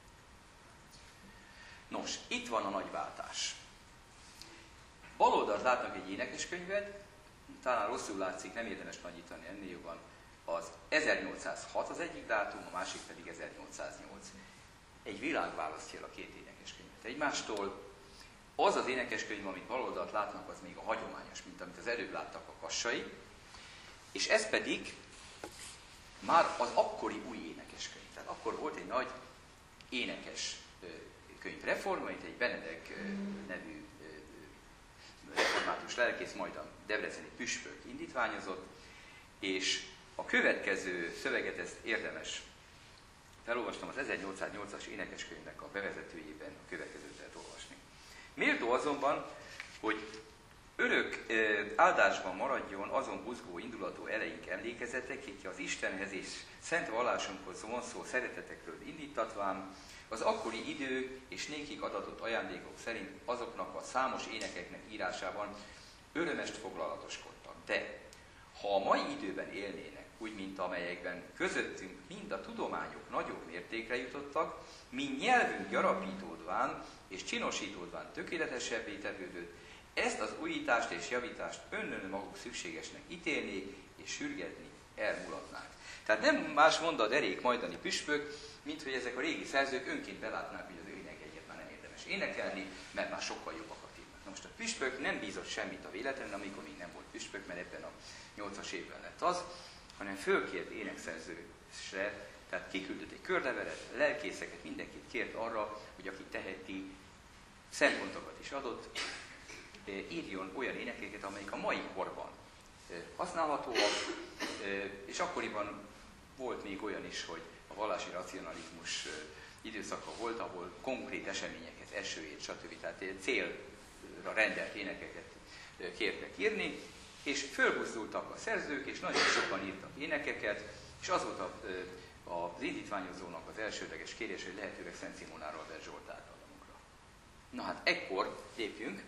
Nos, itt van a nagy váltás. Bal oldalt látnak egy énekeskönyvet, talán rosszul látszik, nem érdemes nagyítani, ennél jobban. Az 1806 az egyik dátum, a másik pedig 1808. Egy világ választja el a két énekeskönyvet egymástól. Az az énekeskönyv, amit bal oldalt látnak, az még a hagyományos, mint amit az előbb láttak a kassai. És ez pedig már az akkori új énekeskönyv. Tehát akkor volt egy nagy énekes könyvreform, amit egy Benedek nevű református lelkész, majd a debreceni püspök indítványozott, és a következő szöveget, ezt érdemes felolvastam, az 1808-as énekeskönyvnek a bevezetőjében a következőt lehet olvasni. Méltó azonban, hogy örök áldásban maradjon azon buzgó indulatú eleink emlékezetek, ki az Istenhez és szent vallásunkhoz vonszó szeretetekről indítatván, az akkori idő és nékik adatott ajándékok szerint azoknak a számos énekeknek írásában örömest foglalatoskodtak. De ha a mai időben élnének, úgy, mint amelyekben közöttünk mind a tudományok nagyobb mértékre jutottak, mind nyelvünk gyarapítódván és csinosítódván tökéletesebbé tevődött, ezt az újítást és javítást maguk szükségesnek ítélnék és sürgetni elmulatnák. Tehát nem más mond a derék majdani püspök, mint hogy ezek a régi szerzők önként belátnák, hogy az ő énekeiket már nem érdemes énekelni, mert már sokkal jobbakat írnak. Na most a püspök nem bízott semmit a véletlenül, amikor még nem volt püspök, mert ebben a 8-as évben lett az, hanem fölkért énekszerzősre, tehát kiküldött egy körlevelet, lelkészeket, mindenkit kért arra, hogy aki teheti, szempontokat is adott, írjon olyan énekeket, amelyek a mai korban használhatóak, és akkoriban volt még olyan is, hogy a vallási racionalizmus időszaka volt, ahol konkrét eseményeket, esőét, stb. Tehát célra rendelt énekeket kértek írni, és fölbuzdultak a szerzők, és nagyon sokan írtak énekeket, és az volt az indítványozónak az elsődleges kérés, hogy lehetőleg Szent Szimónáról vett Zsoltár dallamokra. Na hát ekkor lépjünk.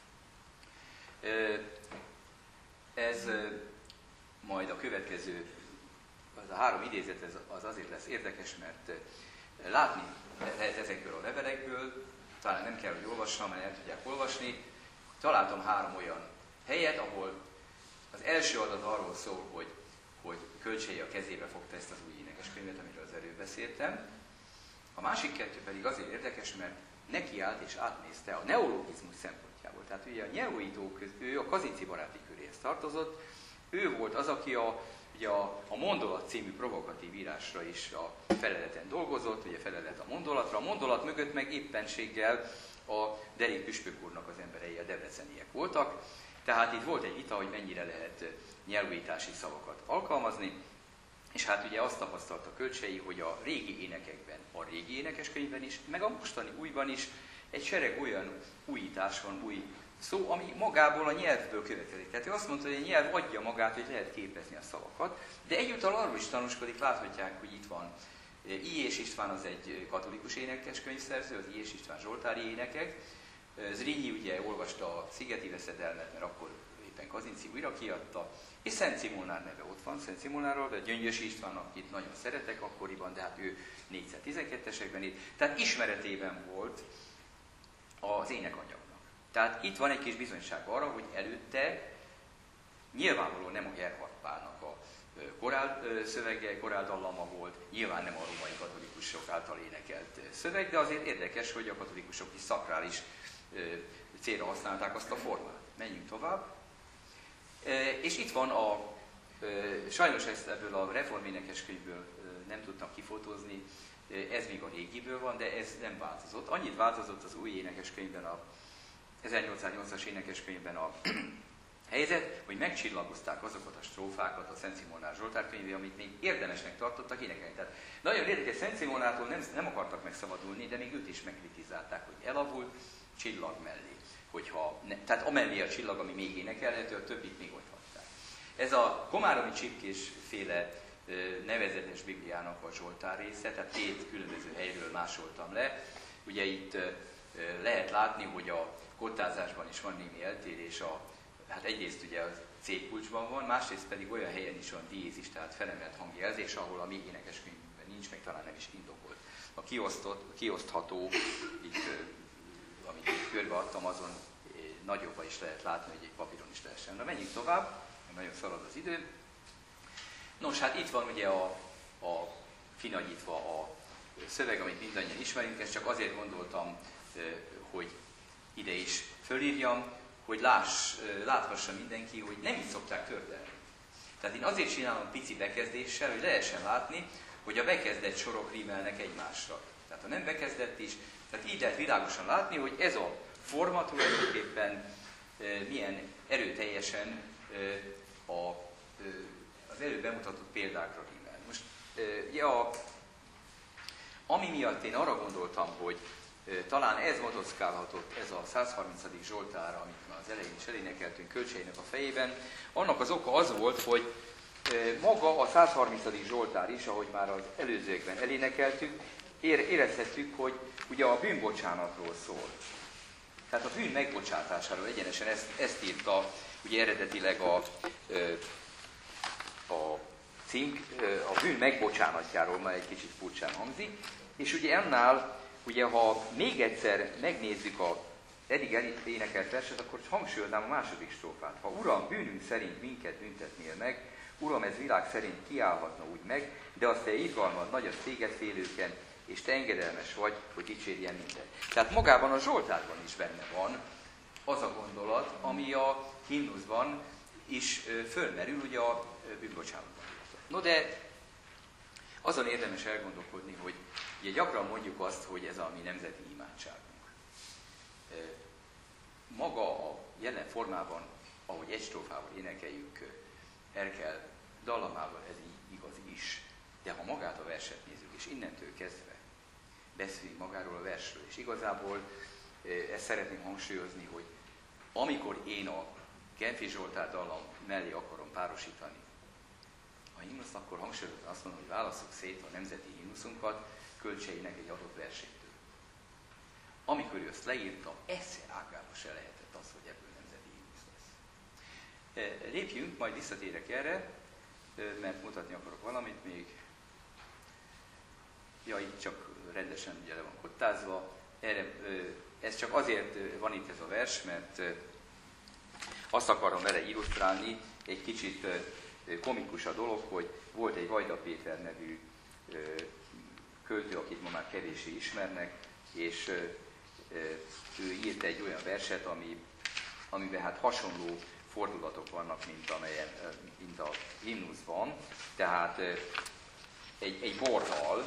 Ez majd a következő, az a 3 idézet, az azért lesz érdekes, mert látni lehet ezekből a levelekből, talán nem kell, hogy olvassam, mert el tudják olvasni. Találtam 3 olyan helyet, ahol az első adat arról szól, hogy Kölcsey a kezébe fogta ezt az új énekeskönyvet, amiről az előbb beszéltem, A másik kettő pedig azért érdekes, mert nekiállt és átnézte a neologizmus szempontjából. Tehát ugye a nyelvújítók, ő a Kazinczy baráti köréhez tartozott, ő volt az, aki ugye a Mondolat című provokatív írásra is a feleleten dolgozott, ugye felelet a mondolatra, a mondolat mögött meg éppenséggel a Derék püspök úrnak az emberei, a debreceniek voltak. Tehát itt volt egy vita, hogy mennyire lehet nyelvújítási szavakat alkalmazni, és hát ugye azt tapasztalta Kölcsey, hogy a régi énekekben, a régi énekeskönyvben is, meg a mostani újban is egy sereg olyan újítás van, új szó, ami magából a nyelvből következik. Tehát ő azt mondta, hogy a nyelv adja magát, hogy lehet képezni a szavakat, de egyúttal arról is tanúskodik, láthatják, hogy itt van I. és István, az egy katolikus énekeskönyvszerző, az I. és István zsoltári énekek. Zrínyi ugye olvasta a Szigeti veszedelmet, mert akkor éppen Kazinczy újra kiadta, és Szent Simonár neve ott van, Szent Simonárról, de Gyöngyösi István, akit nagyon szeretek akkoriban, de hát ő 412-esekben írt, tehát ismeretében volt az énekanyagnak. Tehát itt van egy kis bizonyság arra, hogy előtte nyilvánvalóan nem a Gerhard Pálnak a korál szövege, korál dallama volt, nyilván nem a római katolikusok által énekelt szöveg, de azért érdekes, hogy a katolikusok is szakrális célra használták azt a formát. Menjünk tovább. És itt van sajnos ezt ebből a reforménekeskönyvből nem tudtam kifotózni, ez még a régiből van, de ez nem változott. Annyit változott az új énekeskönyvben, a 1808-as énekeskönyvben a helyzet, hogy megcsillagozták azokat a strófákat a Szent Simonár Zsoltár könyvé, amit még érdemesnek tartottak énekelni. Tehát nagyon érdekes, Szent Simonától nem akartak megszabadulni, de még őt is megkritizálták, hogy elavult, csillag mellé. Tehát amellé a csillag, ami még énekelhető, a többit még ott hagyták. Ez a komáromi Csipkés féle nevezetes Bibliának a Zsoltár része, tehát 2 különböző helyről másoltam le. Ugye itt lehet látni, hogy a kottázásban is van némi eltérés, hát egyrészt ugye a C kulcsban van, másrészt pedig olyan helyen is van diézis, tehát felemelt hangjelzés, ahol a mi énekeskönyvben nincs, meg talán nem is indokolt. A kiosztható, itt, amit körbeadtam, azon nagyobban is lehet látni, hogy egy papíron is lehessen. Na menjünk tovább, mert nagyon szalad az idő. Nos, hát itt van ugye a finagyítva a szöveg, amit mindannyian ismerünk, ezt csak azért gondoltam, hogy ide is fölírjam, hogy láthassa mindenki, hogy nem így szokták tördelni. Tehát én azért csinálom pici bekezdéssel, hogy lehessen látni, hogy a bekezdett sorok rímelnek egymásra. Tehát a nem bekezdett is, tehát így lehet világosan látni, hogy ez a forma tulajdonképpen milyen erőteljesen az előbb bemutatott példákra rímel. Most ami miatt én arra gondoltam, hogy talán ez motoszkálhatott, ez a 130. Zsoltár, amit már az elején is elénekeltünk Kölcseynek a fejében, annak az oka az volt, hogy maga a 130. Zsoltár is, ahogy már az előzőkben elénekeltük, érezhettük, hogy ugye a bűnbocsánatról szól. Tehát a bűn megbocsátásáról egyenesen ezt írta, ugye eredetileg a cím, a bűn megbocsánatjáról, már egy kicsit furcsán hangzik, és ugye annál, ugye ha még egyszer megnézzük a eddig énekelt verset, akkor hangsúlyoznám a második strófát. Ha Uram, bűnünk szerint minket büntetnél meg, Uram, ez világ szerint kiállhatna úgy meg, de azt te irgalmad nagy az téged félőken, és te engedelmes vagy, hogy dicsérjen minden. Tehát magában a Zsoltárban is benne van az a gondolat, ami a himnuszban is fölmerül, ugye a bűnbocsánatban. No de azon érdemes elgondolkodni, hogy ugye gyakran mondjuk azt, hogy ez a mi nemzeti imádságunk. Maga a jelen formában, ahogy egy strófával énekeljük, Erkel dallamával, ez így igaz is. De ha magát a verset nézzük, és innentől kezdve beszélünk magáról a versről, és igazából ezt szeretném hangsúlyozni, hogy amikor én a Genfi Zsoltár dallam mellé akarom párosítani a himnuszt, akkor hangsúlyozni azt mondom, hogy válasszuk szét a nemzeti himnuszunkat Kölcseynek egy adott versétől. Amikor ő ezt leírta, ezer ágába se lehetett az, hogy ebből nemzeti himnusz lesz. Lépjünk, majd visszatérek erre, mert mutatni akarok valamit még. Ja, itt csak rendesen ugye le van kottázva. Ez csak azért van itt ez a vers, mert azt akarom vele illusztrálni, egy kicsit komikus a dolog, hogy volt egy Vajda Péter nevű költő, akit ma már kevéssé ismernek, és ő írt egy olyan verset, amiben hát hasonló fordulatok vannak, mint a himnuszban. Tehát egy borral,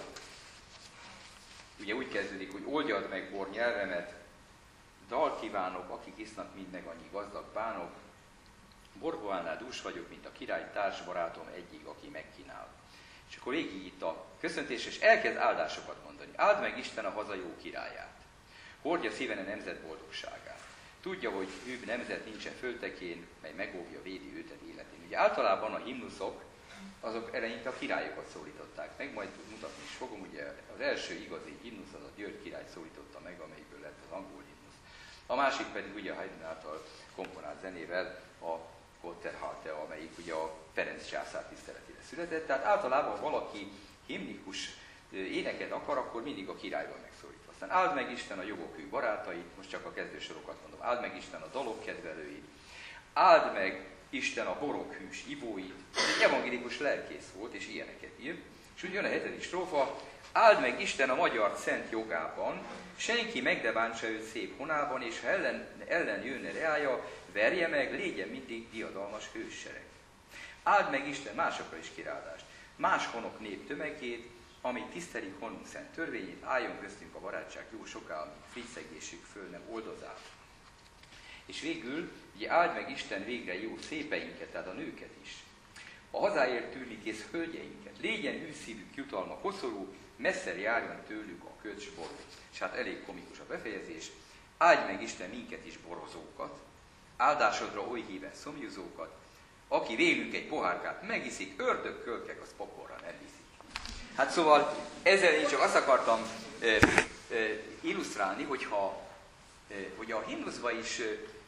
ugye úgy kezdődik, hogy oldjad meg bor nyelvemet, dal kívánok, akik isznak mind meg annyi gazdag bánok, borboánál dús vagyok, mint a király társbarátom egyik, aki megkínál. És akkor végig itt a köszöntés, és elkezd áldásokat mondani. Áld meg Isten a haza jó királyát. Hordja szíven a nemzet boldogságát. Tudja, hogy hűbb nemzet nincsen földtekén, mely megóvja, védi őtet életén. Ugye általában a himnuszok, azok eleinte a királyokat szólították meg, majd mutatni is fogom, ugye az első igazi himnusz az a György király szólította meg, amelyikből lett az angol himnusz. A másik pedig ugye a Haydn által komponált zenével a Gotthárde, amelyik ugye a Ferenc császár tiszteletére született. Tehát általában, ha valaki himnikus éneket akar, akkor mindig a királyban megszólítva. Aztán áld meg Isten a jogok barátait, most csak a kezdősorokat mondom, áld meg Isten a dalok kedvelőit, áld meg Isten a borok hűs ivóit. Egy evangélikus lelkész volt, és ilyeneket ír. És úgy jön a 7. strófa, áld meg Isten a magyar szent jogában, senki meg ne bántsa őt szép honában, és ha ellen jönne reája, verje meg, légyen mindig diadalmas hőssereg. Áld meg Isten másokra is királyást, más honok nép tömegét, amit tisztelik honunk szent törvényét, álljon köztünk a barátság jó soká, amíg frigyszegésük föl nem oldozál. És végül, ugye áld meg Isten végre jó szépeinket, tehát a nőket is. A hazáért tűrnikész hölgyeinket, légyen hűszívük jutalma koszorú, messze járjon tőlük a köcs ború. És hát elég komikus a befejezés. Áldj meg Isten minket is borozókat, áldásodra oly híven szomjúzókat, aki vélünk egy pohárkát megiszik, ördögkölkek, az pokolra nem viszik. Hát szóval ezzel én csak azt akartam illusztrálni, hogy a himnuszban is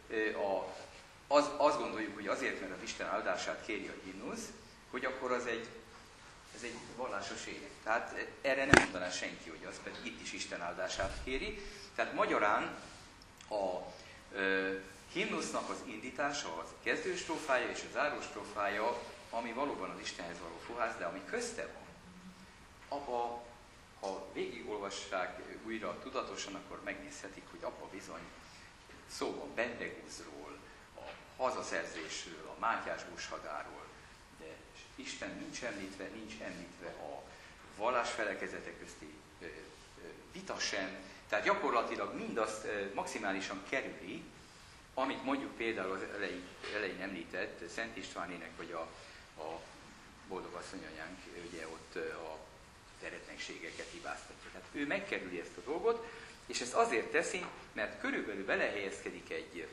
azt gondoljuk, hogy azért, mert az Isten áldását kéri a himnusz, hogy akkor ez egy vallásos ének. Tehát erre nem mondaná senki, hogy az pedig itt is Isten áldását kéri. Tehát magyarán a himnusznak az indítása az a kezdőstrófája és a záróstrófája, ami valóban az Istenhez való fohász, de ami közte van. Abba, ha végigolvassák újra tudatosan, akkor megnézhetik, hogy abba bizony szó van Bendegúzról, a hazaszerzésről, a Mátyás buszhadáról, de Isten nincs említve a vallásfelekezetek közti vita sem, tehát gyakorlatilag mindazt maximálisan kerüli, amit mondjuk például az elején említett Szent Istvánének, vagy a Boldog asszonyanyánk, ugye ott a eretnekségeket hibáztatja. Tehát ő megkerüli ezt a dolgot, és ezt azért teszi, mert körülbelül belehelyezkedik egy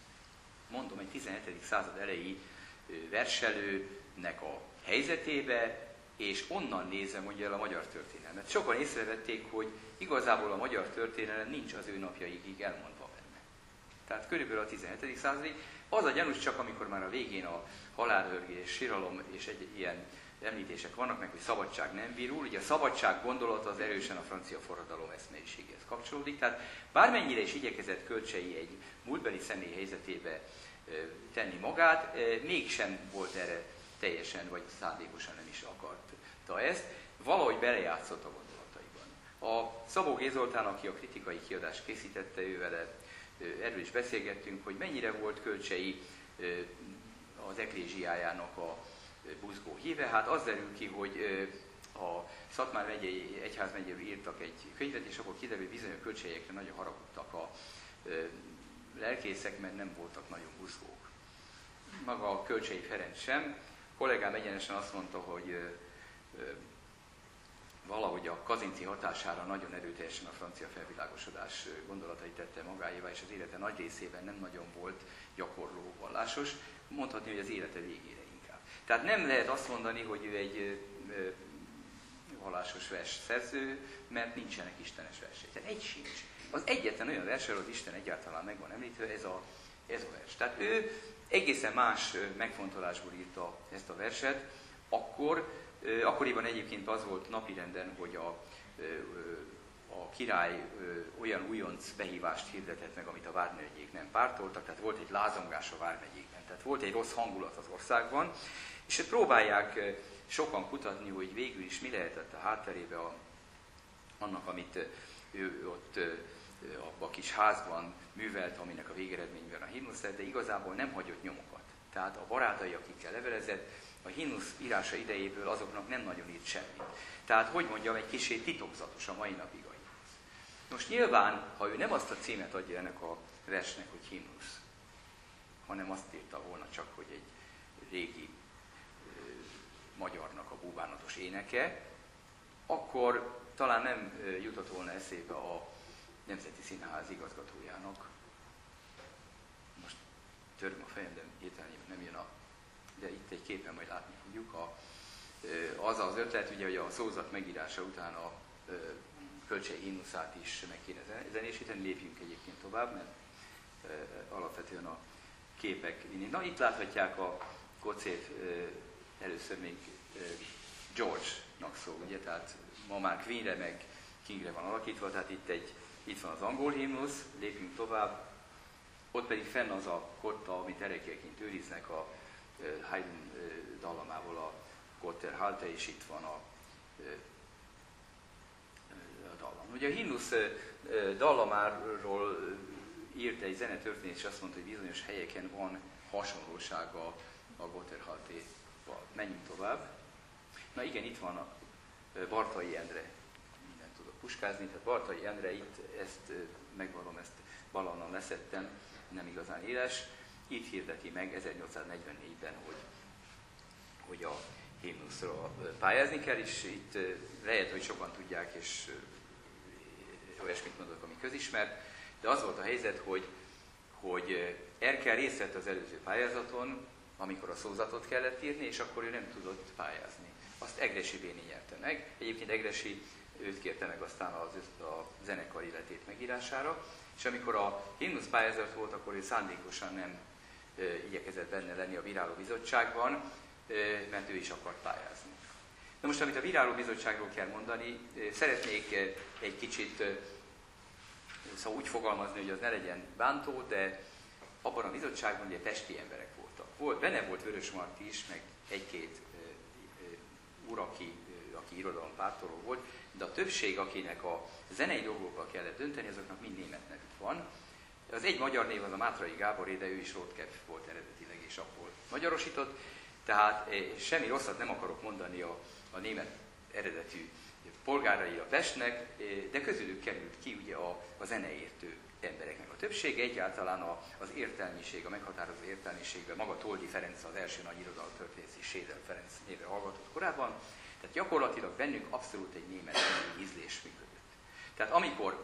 17. század elejé verselőnek a helyzetébe, és onnan nézve mondja el a magyar történelmet. Sokan észrevették, hogy igazából a magyar történelem nincs az ő napjaikig elmondva benne. Tehát körülbelül a 17. századig. Az a gyanús csak, amikor már a végén a halálhörgés, síralom és egy ilyen említések vannak meg, hogy szabadság nem virul. Ugye a szabadság gondolata az erősen a francia forradalom eszmélyiségéhez kapcsolódik. Tehát bármennyire is igyekezett Kölcsey egy múltbeli személy helyzetébe tenni magát, mégsem volt erre teljesen, vagy szándékosan nem is akarta ezt. Valahogy belejátszott a gondolataiban. A Szabó G. Zoltán, aki a kritikai kiadást készítette, ővele erről is beszélgettünk, hogy mennyire volt Kölcsey az eklézsiájának a buzgó híve. Hát az derül ki, hogy a Szatmár megyei egyházmegyéről írtak egy könyvet, és akkor kiderül, hogy bizony a Kölcseyekre nagyon haragudtak a lelkészek, mert nem voltak nagyon buzgók. Maga a Kölcsey Ferenc sem. A kollégám egyenesen azt mondta, hogy valahogy a Kazinci hatására nagyon erőteljesen a francia felvilágosodás gondolatait tette magáévá, és az élete nagy részében nem nagyon volt gyakorló vallásos, mondhatni, hogy az élete végére inkább. Tehát nem lehet azt mondani, hogy ő egy vallásos versszerző, mert nincsenek istenes versei. Tehát egy sincs. Az egyetlen olyan vers, ahol Isten egyáltalán meg van említve, ez a vers. Tehát ő egészen más megfontolásból írta ezt a verset, akkoriban egyébként az volt napirenden, hogy a király olyan újonc behívást hirdetett meg, amit a vármegyék nem pártoltak, tehát volt egy lázongás a vármegyékben, tehát volt egy rossz hangulat az országban, és próbálják sokan kutatni, hogy végül is mi lehetett a hátterébe a annak, amit ő ott abban a kis házban művelt, aminek a végeredményben a himnusz lett, de igazából nem hagyott nyomokat. Tehát a barátai, akikkel levelezett, a himnusz írása idejéből azoknak nem nagyon írt semmit. Tehát, hogy mondjam, egy kicsit titokzatos a mai napig a himnusz. Most nyilván, ha ő nem azt a címet adja ennek a versnek, hogy himnusz, hanem azt írta volna csak, hogy egy régi magyarnak a búbánatos éneke, akkor talán nem jutott volna eszébe a Nemzeti Színház igazgatójának. Most töröm a fejem, de hirtelen nem jön de itt egy képen majd látni fogjuk. Az az ötlet, ugye, hogy a szózat megírása után a Kölcsei himnuszát is meg kéne zenésíteni, lépjünk egyébként tovább, mert alapvetően a képek. Na, itt láthatják a kocét, először még George-nak szól, ugye, tehát ma már Queenre meg Kingre van alakítva, tehát itt van az angol himnusz, lépjünk tovább, ott pedig fenn az a kotta, amit erekélként őriznek a Haydn dallamából a Gotthard Halte, és itt van a dallam. Ugye a himnusz dallamáról írt egy zenetörténet, és azt mondta, hogy bizonyos helyeken van hasonlósága a Gotthard Halte-val. Menjünk tovább. Na igen, itt van a Bartai Endre, mindent tudok puskázni, tehát Bartai Endre itt, ezt megvallom, ezt valahonnan leszettem, nem igazán éles, itt hirdeti meg 1844-ben, hogy a himnuszra pályázni kell, és itt lehet, hogy sokan tudják, és olyasmit mondok, ami közismert, de az volt a helyzet, hogy Erkel részt vett az előző pályázaton, amikor a szózatot kellett írni, és akkor ő nem tudott pályázni. Azt Egressy Béni nyerte meg. Egyébként Egressy őt kérte meg aztán a zenekar életét megírására, és amikor a himnusz pályázat volt, akkor ő szándékosan nem igyekezett benne lenni a bírálóbizottságban, mert ő is akart pályázni. Na most, amit a bírálóbizottságról kell mondani, szeretnék egy kicsit szóval úgy fogalmazni, hogy az ne legyen bántó, de abban a bizottságban ugye pesti emberek voltak. Benne volt Vörösmarty is, meg egy-két úr, aki irodalompártoló volt, de a többség, akinek a zenei dolgokkal kellett dönteni, azoknak mind német nevük van. Az egy magyar név az a Mátrai Gáboré, de ő is Rothkopf volt eredetileg, és abból magyarosított. Tehát semmi rosszat nem akarok mondani a német eredetű polgárai a Pestnek, de közülük került ki ugye a zeneértő embereknek a többsége, egyáltalán az értelmiség, a meghatározó értelmiségben maga Toldy Ferenc, az első nagy irodalomtörténész, és Schädel Ferenc névre hallgatott korábban, tehát gyakorlatilag bennük abszolút egy német ízlés működött. Tehát amikor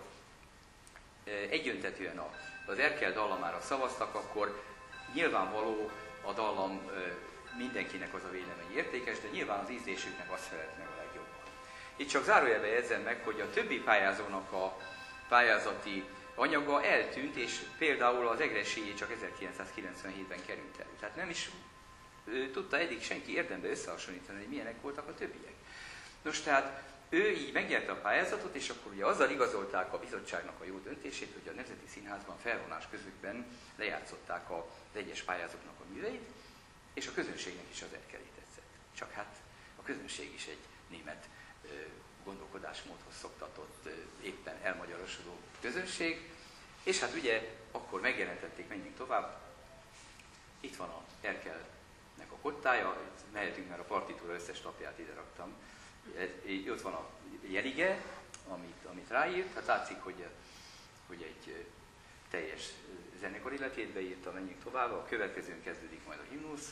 egyöntetűen az Erkel dallamára szavaztak, akkor nyilvánvaló a dallam mindenkinek az a vélemény értékes, de nyilván az ízlésüknek azt felelt meg a legjobban. Itt csak zárójelben jegyzem meg, hogy a többi pályázónak a pályázati anyaga eltűnt, és például az Egressy csak 1997-ben került elő. Tehát nem is tudta eddig senki érdembe összehasonlítani, hogy milyenek voltak a többiek. Nos, tehát ő így megnyerte a pályázatot, és akkor ugye azzal igazolták a bizottságnak a jó döntését, hogy a Nemzeti Színházban felvonás közükben lejátszották az egyes pályázóknak a műveit, és a közönségnek is az Erkelé tetszett. Csak hát a közönség is egy német gondolkodásmódhoz szoktatott, éppen elmagyarosodó közönség, és hát ugye akkor megjelentették, menjünk tovább. Itt van a Erkelnek a kottája, mehetünk, mert a partitúra összes lapját ide raktam. Ott van a jelige, amit ráírt, hát látszik, hogy egy teljes zenekar életét beírta, menjünk tovább, a következőn kezdődik majd a himnusz,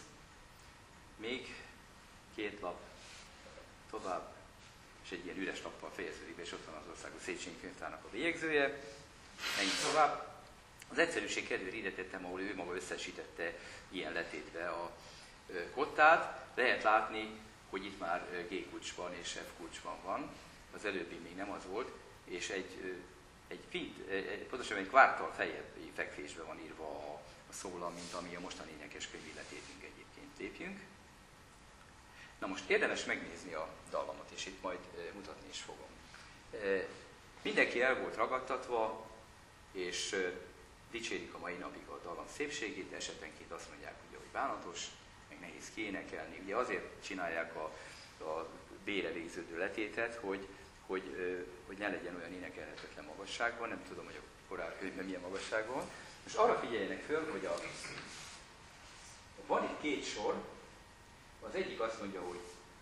még 2 lap tovább, és egy ilyen üres lappal fejeződik be, és ott van az Országos Széchenyi Könyvtárnak a bélyegzője. Menjünk tovább. Az egyszerűség kedvéért ide tettem, ahol ő maga összesítette ilyen letétbe a kottát. Lehet látni, hogy itt már G kulcsban és F kulcsban van, az előbbi még nem az volt, és pontosan egy kvártal feljebbi fekvésben van írva a szólal, mint ami a mostani énekeskönyvi letétünk egyébként. Lépjünk. Na most érdemes megnézni a dallamot, és itt majd mutatni is fogom. Mindenki el volt ragadtatva, és dicsérik a mai napig a dallam szépségét, de esetenként azt mondják, ugye, hogy bánatos, meg nehéz kiénekelni. Ugye azért csinálják a B-re végződő letétet, hogy hogy ne legyen olyan énekelhetetlen magasságban, nem tudom, hogy a korábbi könyvben milyen magasságban van. Most arra figyeljenek föl, hogy van itt két sor, az egyik azt mondja, hogy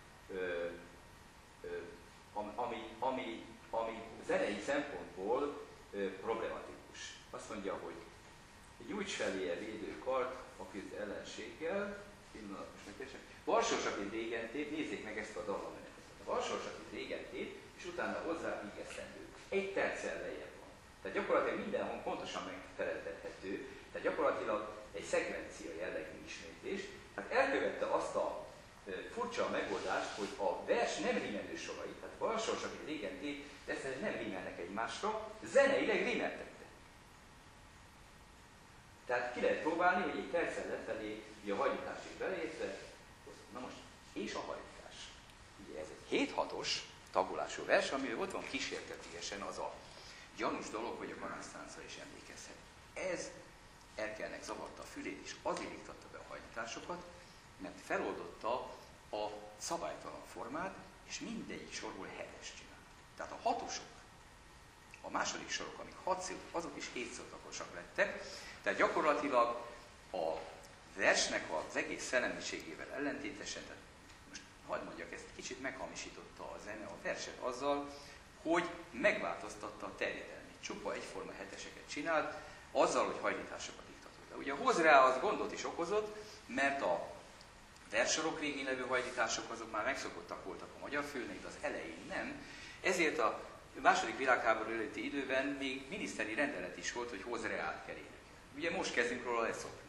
ami zenei szempontból problematikus. Azt mondja, hogy nyújts feléje védő kart a küzd ellenséggel, Varsós, akit régen tép, nézzék meg ezt a dallammenetet. A Varsós, akit régen tép, és utána hozzá vigesztendő. Egy terccel lejjebb van. Tehát gyakorlatilag minden hang pontosan megfeleltethető, tehát gyakorlatilag egy szekvencia jellegű ismétlés. Hát elkövette azt a furcsa megoldást, hogy a vers nem rímelő sorai, tehát Varsós, akit régen tép, de nem rímelnek egymásra, zeneileg rímeltek. Tehát ki lehet próbálni, hogy egy terccel lefelé, a hajlításig beleértve, na most, és a hajlítás. Ugye ez egy 7-6-os tagolású vers, ami ott van kísértetiesen az a gyanús dolog, hogy a garáztáncra is emlékezhet. Ez Erkelnek zavarta a fülét, és azért iktatta be a hajlításokat, mert feloldotta a szabálytalan formát, és mindegyik sorból 7-es csinál. Tehát a 6-osok, a második sorok, amik 6 szó, azok is 7 szótagosak lettek, tehát gyakorlatilag a versnek az egész szellemiségével ellentétesen, tehát most hadd mondjak, ezt kicsit meghamisította a zene a verset azzal, hogy megváltoztatta a terjedelmét. Csupa egyforma heteseket csinált, azzal, hogy hajlításokat iktatott. De ugye hoz rá az gondot is okozott, mert a versorok végén levő hajlítások azok már megszokottak voltak a magyar fülnek, de az elején nem. Ezért a második világháború előtti időben még miniszteri rendelet is volt, hogy hoz reált kell énekelni. Ugye most kezdünk róla leszokni.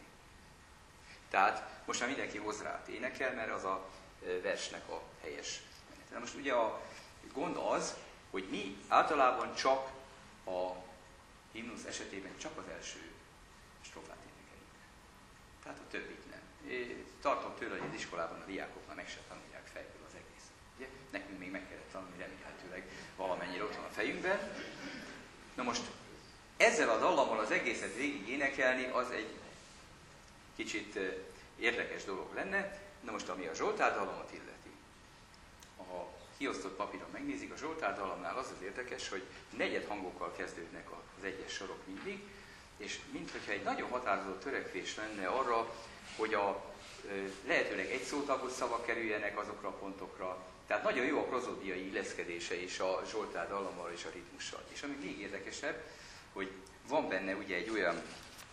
Tehát most már mindenki hoz reált énekel, mert az a versnek a helyes menete. Most ugye a gond az, hogy mi általában csak a himnusz esetében csak az első strofát énekeljük. Tehát a többit nem. Tartok tőle, hogy az iskolában a diákok már meg se tanulják fejből az egész. Ugye? Nekünk még meg kellett tanulni, remélhetőleg valamennyire ott van a fejünkben. Na most ezzel a dallammal az egészet végig énekelni, az egy kicsit érdekes dolog lenne. Na most, ami a Zsoltár dallamot illeti. A kiosztott papíron megnézik, a Zsoltár dallamnál az az érdekes, hogy negyed hangokkal kezdődnek az egyes sorok mindig, és minthogyha egy nagyon határozott törekvés lenne arra, hogy a lehetőleg egy szótagos szavak kerüljenek azokra a pontokra. Tehát nagyon jó a prozódiai illeszkedése is a Zsoltár dallammal és a ritmussal. És ami még érdekesebb, hogy van benne ugye egy olyan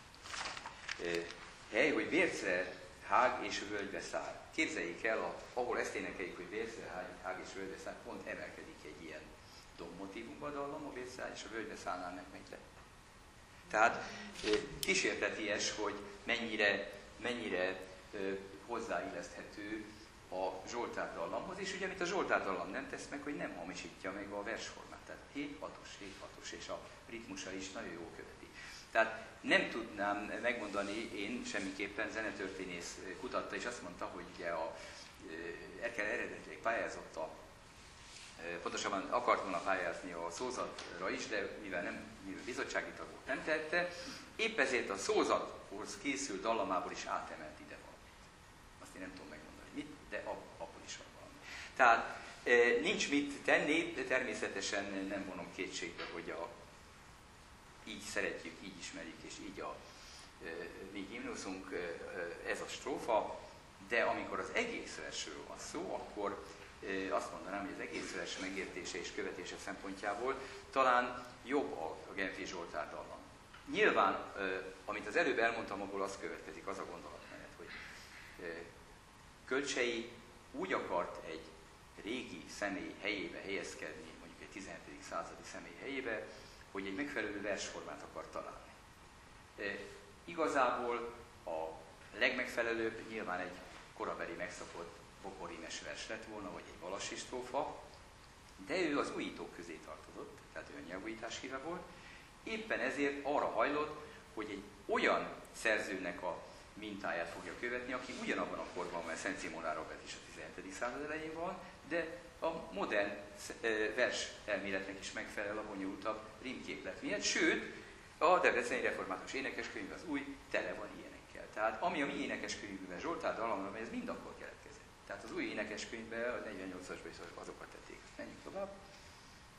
hely, hogy vércre hág és völgybe száll. Képzeljék el, ahol ezt énekeljük, hogy vércre hág és völgybe száll, pont emelkedik egy ilyen dombmotívumba a dallam, a vércre és a völgybe szállnál meg megy le. Tehát kísérteties, hogy mennyire hozzáilleszthető a Zsoltár dallamhoz, és ugye amit a Zsoltár dallam nem tesz meg, hogy nem hamisítja meg a versformát. Tehát 7-6-os, és a ritmusa is nagyon jól követi. Tehát nem tudnám megmondani, én semmiképpen zenetörténész kutatta, és azt mondta, hogy ugye Erkel eredetileg pályázott pontosabban akart volna pályázni a szózatra is, de mivel bizottsági tag volt, nem tette, épp ezért a szózathoz készült dallamából is átemelt ide valamit. Azt én nem tudom megmondani, mit, de abból is van valami. Tehát nincs mit tenni, de természetesen nem vonom kétségbe, hogy így szeretjük, így ismerjük, és így a mi himnuszunk, ez a strófa, de amikor az egész versről van szó, akkor azt mondanám, hogy az egész vers megértése és követése szempontjából talán jobb a Genfi Zsoltár dallam. Nyilván, amit az előbb elmondtam, abból az következik, az a gondolatmenet, hogy Kölcsey úgy akart egy régi személy helyébe helyezkedni, mondjuk egy 17. századi személy helyébe, hogy egy megfelelő versformát akar találni. Igazából a legmegfelelőbb nyilván egy korabeli megszokott bokorímes vers lett volna, vagy egy valassi strófa, de ő az újítók közé tartozott, tehát ő nyelvújítás híve volt, éppen ezért arra hajlott, hogy egy olyan szerzőnek a mintáját fogja követni, aki ugyanabban a korban, mert Szent Szimón Robert is a 17. század elején van, de a modern vers elméletnek is megfelel a bonyolultabb rímképlet miatt, sőt, a Debreceni Református Énekeskönyv az új tele van ilyenekkel. Tehát ami a mi énekeskönyvünkben Zsoltár dallamra megy, ez mind akkor keletkezett. Tehát az új énekeskönyvben, a 48-asban is azokat tették. Menjünk tovább.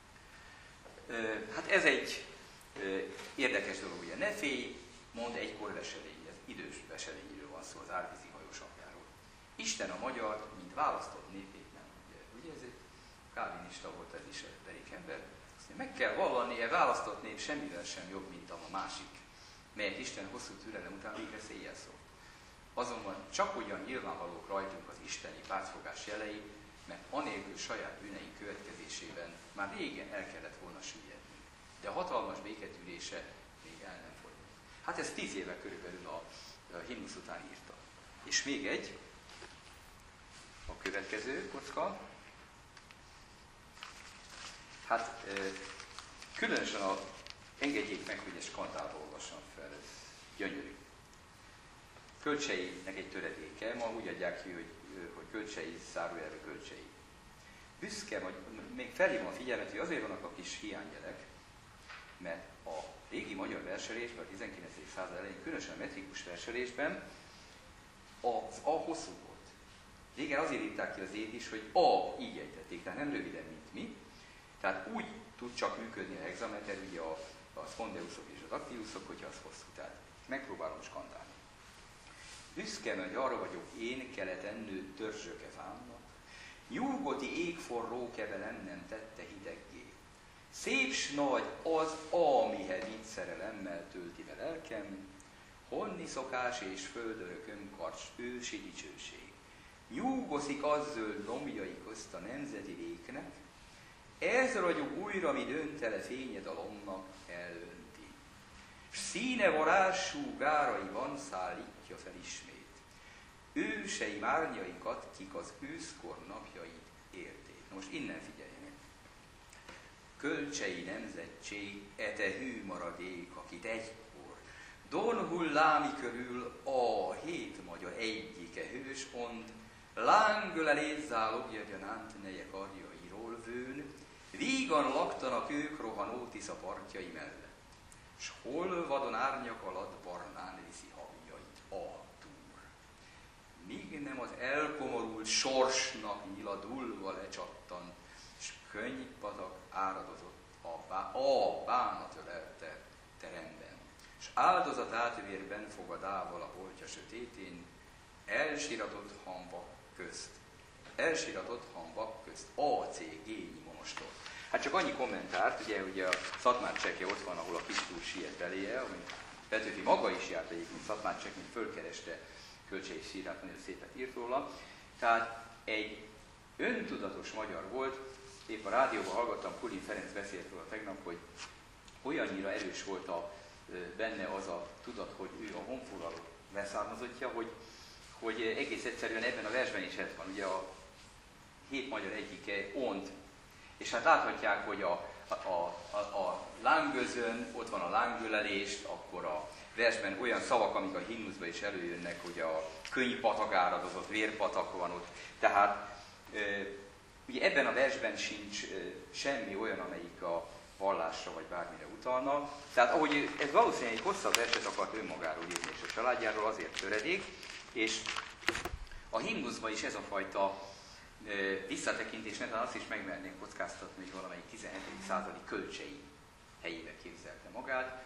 Hát ez egy érdekes dolog, ugye ne félj, mond egykor veselény, ez idős veselényről van szó, az árvízi hajós apjáról. Isten a magyar, mint választott népét nem mondja. Ugye ez egy kálvinista volt, ez is derék ember. Meg kell vallani, választott nép semmivel sem jobb, mint a másik, melyet Isten hosszú türelem után végre széjjel szólt. Azonban csak ugyan nyilvánvalók rajtunk az isteni pártfogás jelei, mert anélkül saját bűneink következésében már régen el kellett volna süllyedni. De a hatalmas béketűrése még el nem folyt. Hát ez 10 éve körülbelül a himnusz után írta. És még egy, a következő kocka. Hát különösen engedjék meg, hogy egy skandálba olvassam fel, ez gyönyörű. Kölcseinek egy töredéke, ma úgy adják ki, hogy kölcsei, zárójelbe kölcsei. Büszke, vagy még felhívom a figyelmet, hogy azért vannak a kis hiányjelek, mert a régi magyar verselésben, a 19. század elején, különösen a metrikus verselésben az A hosszú volt. Régen azért írták ki az ét is, hogy A így ejtették, tehát nem röviden, mint mi. Tehát úgy tud csak működni a hexameter, ugye a szpondeuszok és az aktívuszok, hogyha az hosszú. Tehát megpróbálom skandálni. Büszke, hogy arra vagyok én, keleten nő törzsöke vámnak. Nyugodti égforró kevelem nem tette hideggé. Szép s nagy az, amihe vitt szerelemmel tölti be lelkem, honni szokás és földörököm karcs ősi dicsőség. Nyúgoszik az zöld lombjai közt a nemzeti réknek, ez ragyog újra, mi döntele fényed a lombnak elönti. S színe varázsú gáraiban szállítja fel ismét. Ősei márnyaikat, kik az őszkor napjait érték. Most innen figyeljenek. Kölcsei nemzetség, ete hű maradék, akit egykor Don hullámi körül a 7 magyar egyike hős ont, lángöle létszálogja gyanánt neje karjairól vőn, vígan laktanak ők rohanó Tisza partjai mellett, s hol vadon árnyak alatt barnán viszi havjait a túr. Míg nem az elkomorult sorsnak nyiladulva lecsattan, s könnypatak áradozott a bánat ölelte teremben, s áldozatát vérben fogadával a boltja sötétén, elsiratott hambak közt A.C. Gényi monostor. Hát csak annyi kommentárt, ugye a Szatmár-Csekje ott van, ahol a Kistúr siet beléje, amit Petőfi maga is járt egyébként, Szatmár-Csekk, mint fölkereste Kölcsei sírát, nagyon szépet írt róla. Tehát egy öntudatos magyar volt, épp a rádióban hallgattam, Kulin Ferenc beszélt róla tegnap, hogy olyannyira erős volt benne az a tudat, hogy ő a honfoglaló leszármazottja, hogy egész egyszerűen ebben a versben is ez van. Ugye a 7 magyar egyike ont, és hát láthatják, hogy a lángözön, ott van a lángölelést, akkor a versben olyan szavak, amik a himnuszban is előjönnek, hogy a könyvpatak áradozott, vérpatak van ott. Tehát ugye ebben a versben sincs semmi olyan, amelyik a vallásra vagy bármire utalna. Tehát ahogy ez valószínűleg egy hosszabb verset akart önmagáról írni és a családjáról, azért töredék, és a himnuszban is ez a fajta visszatekintés, talán azt is megmernék kockáztatni, hogy valamelyik 17. századi Kölcsei helyébe képzelte magát,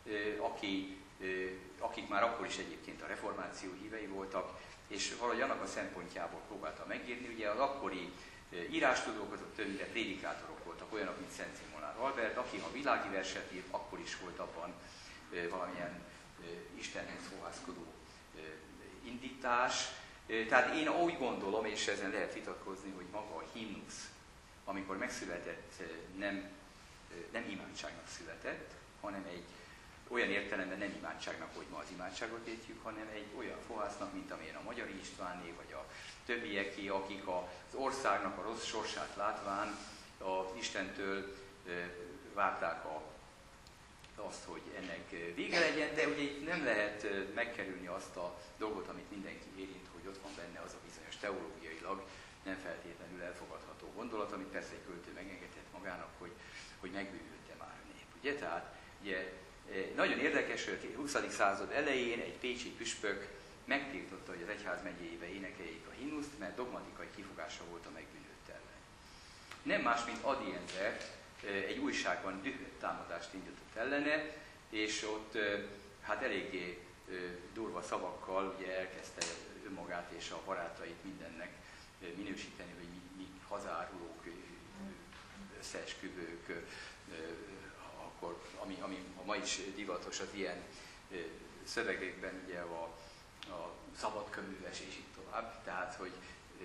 akik már akkor is egyébként a reformáció hívei voltak, és valahogy annak a szempontjából próbálta megírni. Ugye az akkori írástudók azok többnyire prédikátorok voltak, olyanok, mint Szent Simonár Albert, aki ha világi verset írt, akkor is volt abban valamilyen Istenhez fohászkodó indítás. Tehát én úgy gondolom, és ezen lehet vitatkozni, hogy maga a himnusz, amikor megszületett, nem imádságnak született, hanem egy olyan értelemben nem imádságnak, hogy ma az imádságot értjük, hanem egy olyan fohásznak, mint amilyen a Magyar Istváné, vagy a többieké, akik az országnak a rossz sorsát látván az Istentől várták azt, hogy ennek vége legyen, de ugye itt nem lehet megkerülni azt a dolgot, amit mindenki érint, hogy ott van benne az a bizonyos teológiailag nem feltétlenül elfogadható gondolat, amit persze egy költő megengedhet magának, hogy megbűvölte már a nép. Ugye? Tehát ugye, nagyon érdekes, hogy a 20. század elején egy pécsi püspök megtiltotta, hogy az egyház megyéjébe énekeljék a himnuszt, mert dogmatikai kifogása volt a megbűnött ellen. Nem más, mint Adi Endre egy újságban dühött támadást indított ellene, és ott hát eléggé durva szavakkal ugye elkezdte önmagát és a barátait mindennek minősíteni, hogy mi hazárulók, összeesküvők, akkor, ami ma is divatos az ilyen szövegekben, ugye a szabadköműves és így tovább. Tehát, hogy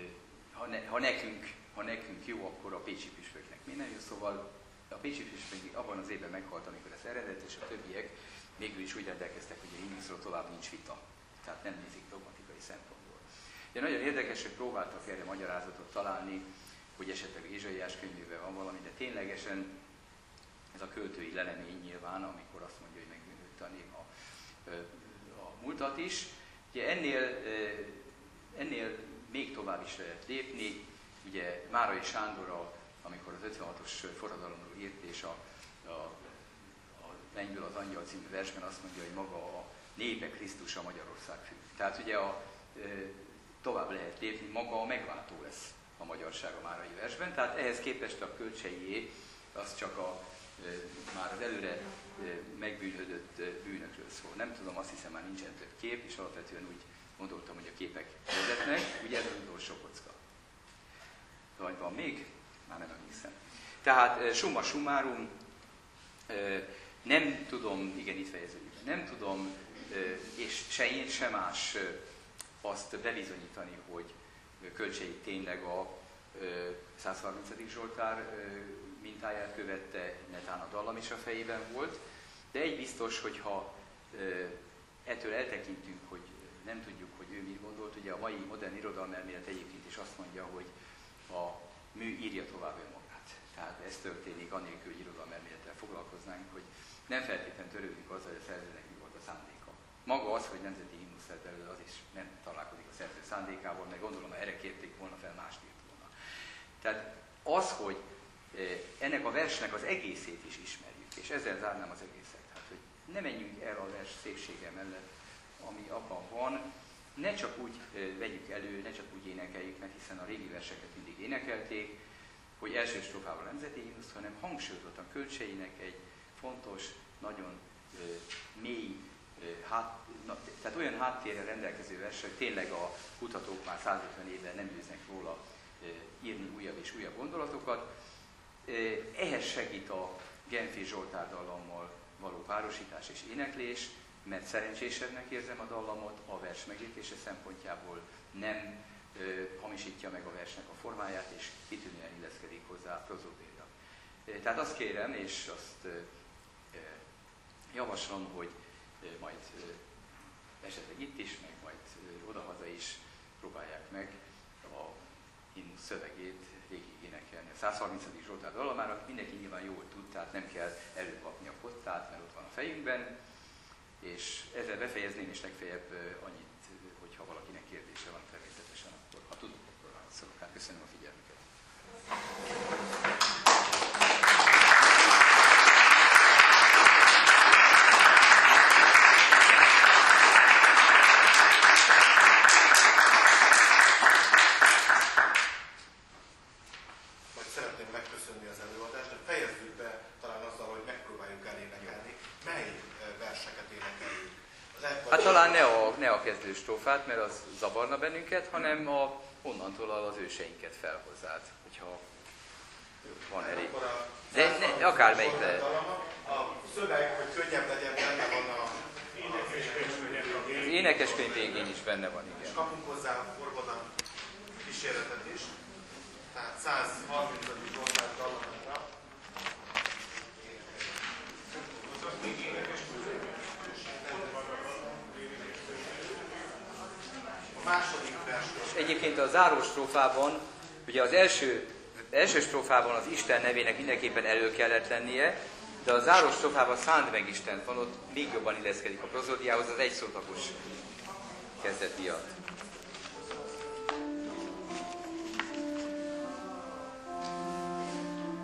ha nekünk jó, akkor a pécsi püspöknek minden jó. Szóval a pécsi püspök abban az évben meghalt, amikor az eredet, és a többiek végül is úgy rendelkeztek, hogy a himnuszról tovább nincs vita. Tehát nem nézik dogmatikai szempontból. De nagyon érdekes, hogy próbáltak erre magyarázatot találni, hogy esetleg Ézsaiás könyvében van valami, de ténylegesen ez a költői lelemény nyilván, amikor azt mondja, hogy megbűnhődte a nép a múltat is. Ugye ennél még tovább is lehet lépni. Ugye Márai Sándor, amikor az 56-os forradalomról írt, és a Mennyből az angyal című versben azt mondja, hogy maga a népe Krisztusa Magyarország függ. Tehát ugye tovább lehet lépni, maga a megváltó lesz a magyarság a márai versben. Tehát ehhez képest a Kölcseié az csak már az előre megbűnhődött bűnökről szól. Nem tudom, azt hiszem már nincsen több kép, és alapvetően úgy gondoltam, hogy a képek vezetnek. Ugye ez az utolsó kocka. Vagy van még? Már nem emlékszem. Tehát summa summarum, nem tudom, igen, itt fejeződik, nem tudom, és se én, se más azt bebizonyítani, hogy Kölcsei tényleg a 130. Zsoltár mintáját követte, netán a dallam is a fejében volt, de egy biztos, hogyha ettől eltekintünk, hogy nem tudjuk, hogy ő mit gondolt, ugye a mai modern irodalmelmélet egyébként is azt mondja, hogy a mű írja tovább önmagát. Tehát ez történik anélkül, hogy irodalmelmélettel foglalkoznánk, hogy nem feltétlenül törődünk azzal, hogy a szerzőnek mi volt a szándéka. Maga az, hogy nemzeti himnusz lett belőle, az is nem találkozik a szerző szándékával, meg gondolom, ha erre kérték volna fel, mást írt volna. Tehát az, hogy ennek a versnek az egészét is ismerjük, és ezzel zárnám az egészet. Hát, hogy ne menjünk el a vers szépsége mellett, ami abban van, ne csak úgy vegyük elő, ne csak úgy énekeljük, mert hiszen a régi verseket mindig énekelték, hogy első strófával nemzeti himnusz, hanem hangsúlyozottan Kölcseinek egy fontos, nagyon mély, tehát olyan háttérrel rendelkező vers, hogy tényleg a kutatók már 150 éve nem győznek róla írni újabb és újabb gondolatokat. Ehhez segít a Genfi Zsoltár dallammal való párosítás és éneklés, mert szerencsésebbnek érzem a dallamot, a vers megértése szempontjából nem hamisítja meg a versnek a formáját, és kitűnően illeszkedik hozzá a prozódéra. Tehát azt kérem, és azt javaslom, hogy majd esetleg itt is, meg majd odahaza is próbálják meg a himnusz szövegét végig énekelni. A 130. Zsoltár dallamára mindenki nyilván jól tud, tehát nem kell előkapni a kottát, mert ott van a fejünkben, és ezzel befejezném, és legfeljebb annyit, hogyha valakinek kérdése van természetesen, akkor ha tudok, akkor szólok. Hát köszönöm a figyelmüket. Hát talán ne a kezdő strófát, mert az zavarna bennünket, hanem onnantól az őseinket felhozzád, hogyha van elég. De akármelyik lehet. A szöveg, hogy könnyebb legyen, benne van az énekeskönyv végén is benne van, igen. És kapunk hozzá a forgadan kísérletet is, tehát 130. Zsoltár dallamára. És egyébként a záró strófában, ugye az első strófában az Isten nevének mindenképpen elő kellett lennie, de a záró strófában szánd meg Istent van, ott még jobban illeszkedik a prozódiához, az egyszótagos kezdet miatt.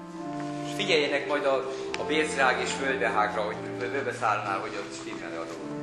És figyeljenek majd a bércrág és völgyehágra, hogy völgybe szállnál, hogy ott stílelni a dolgot.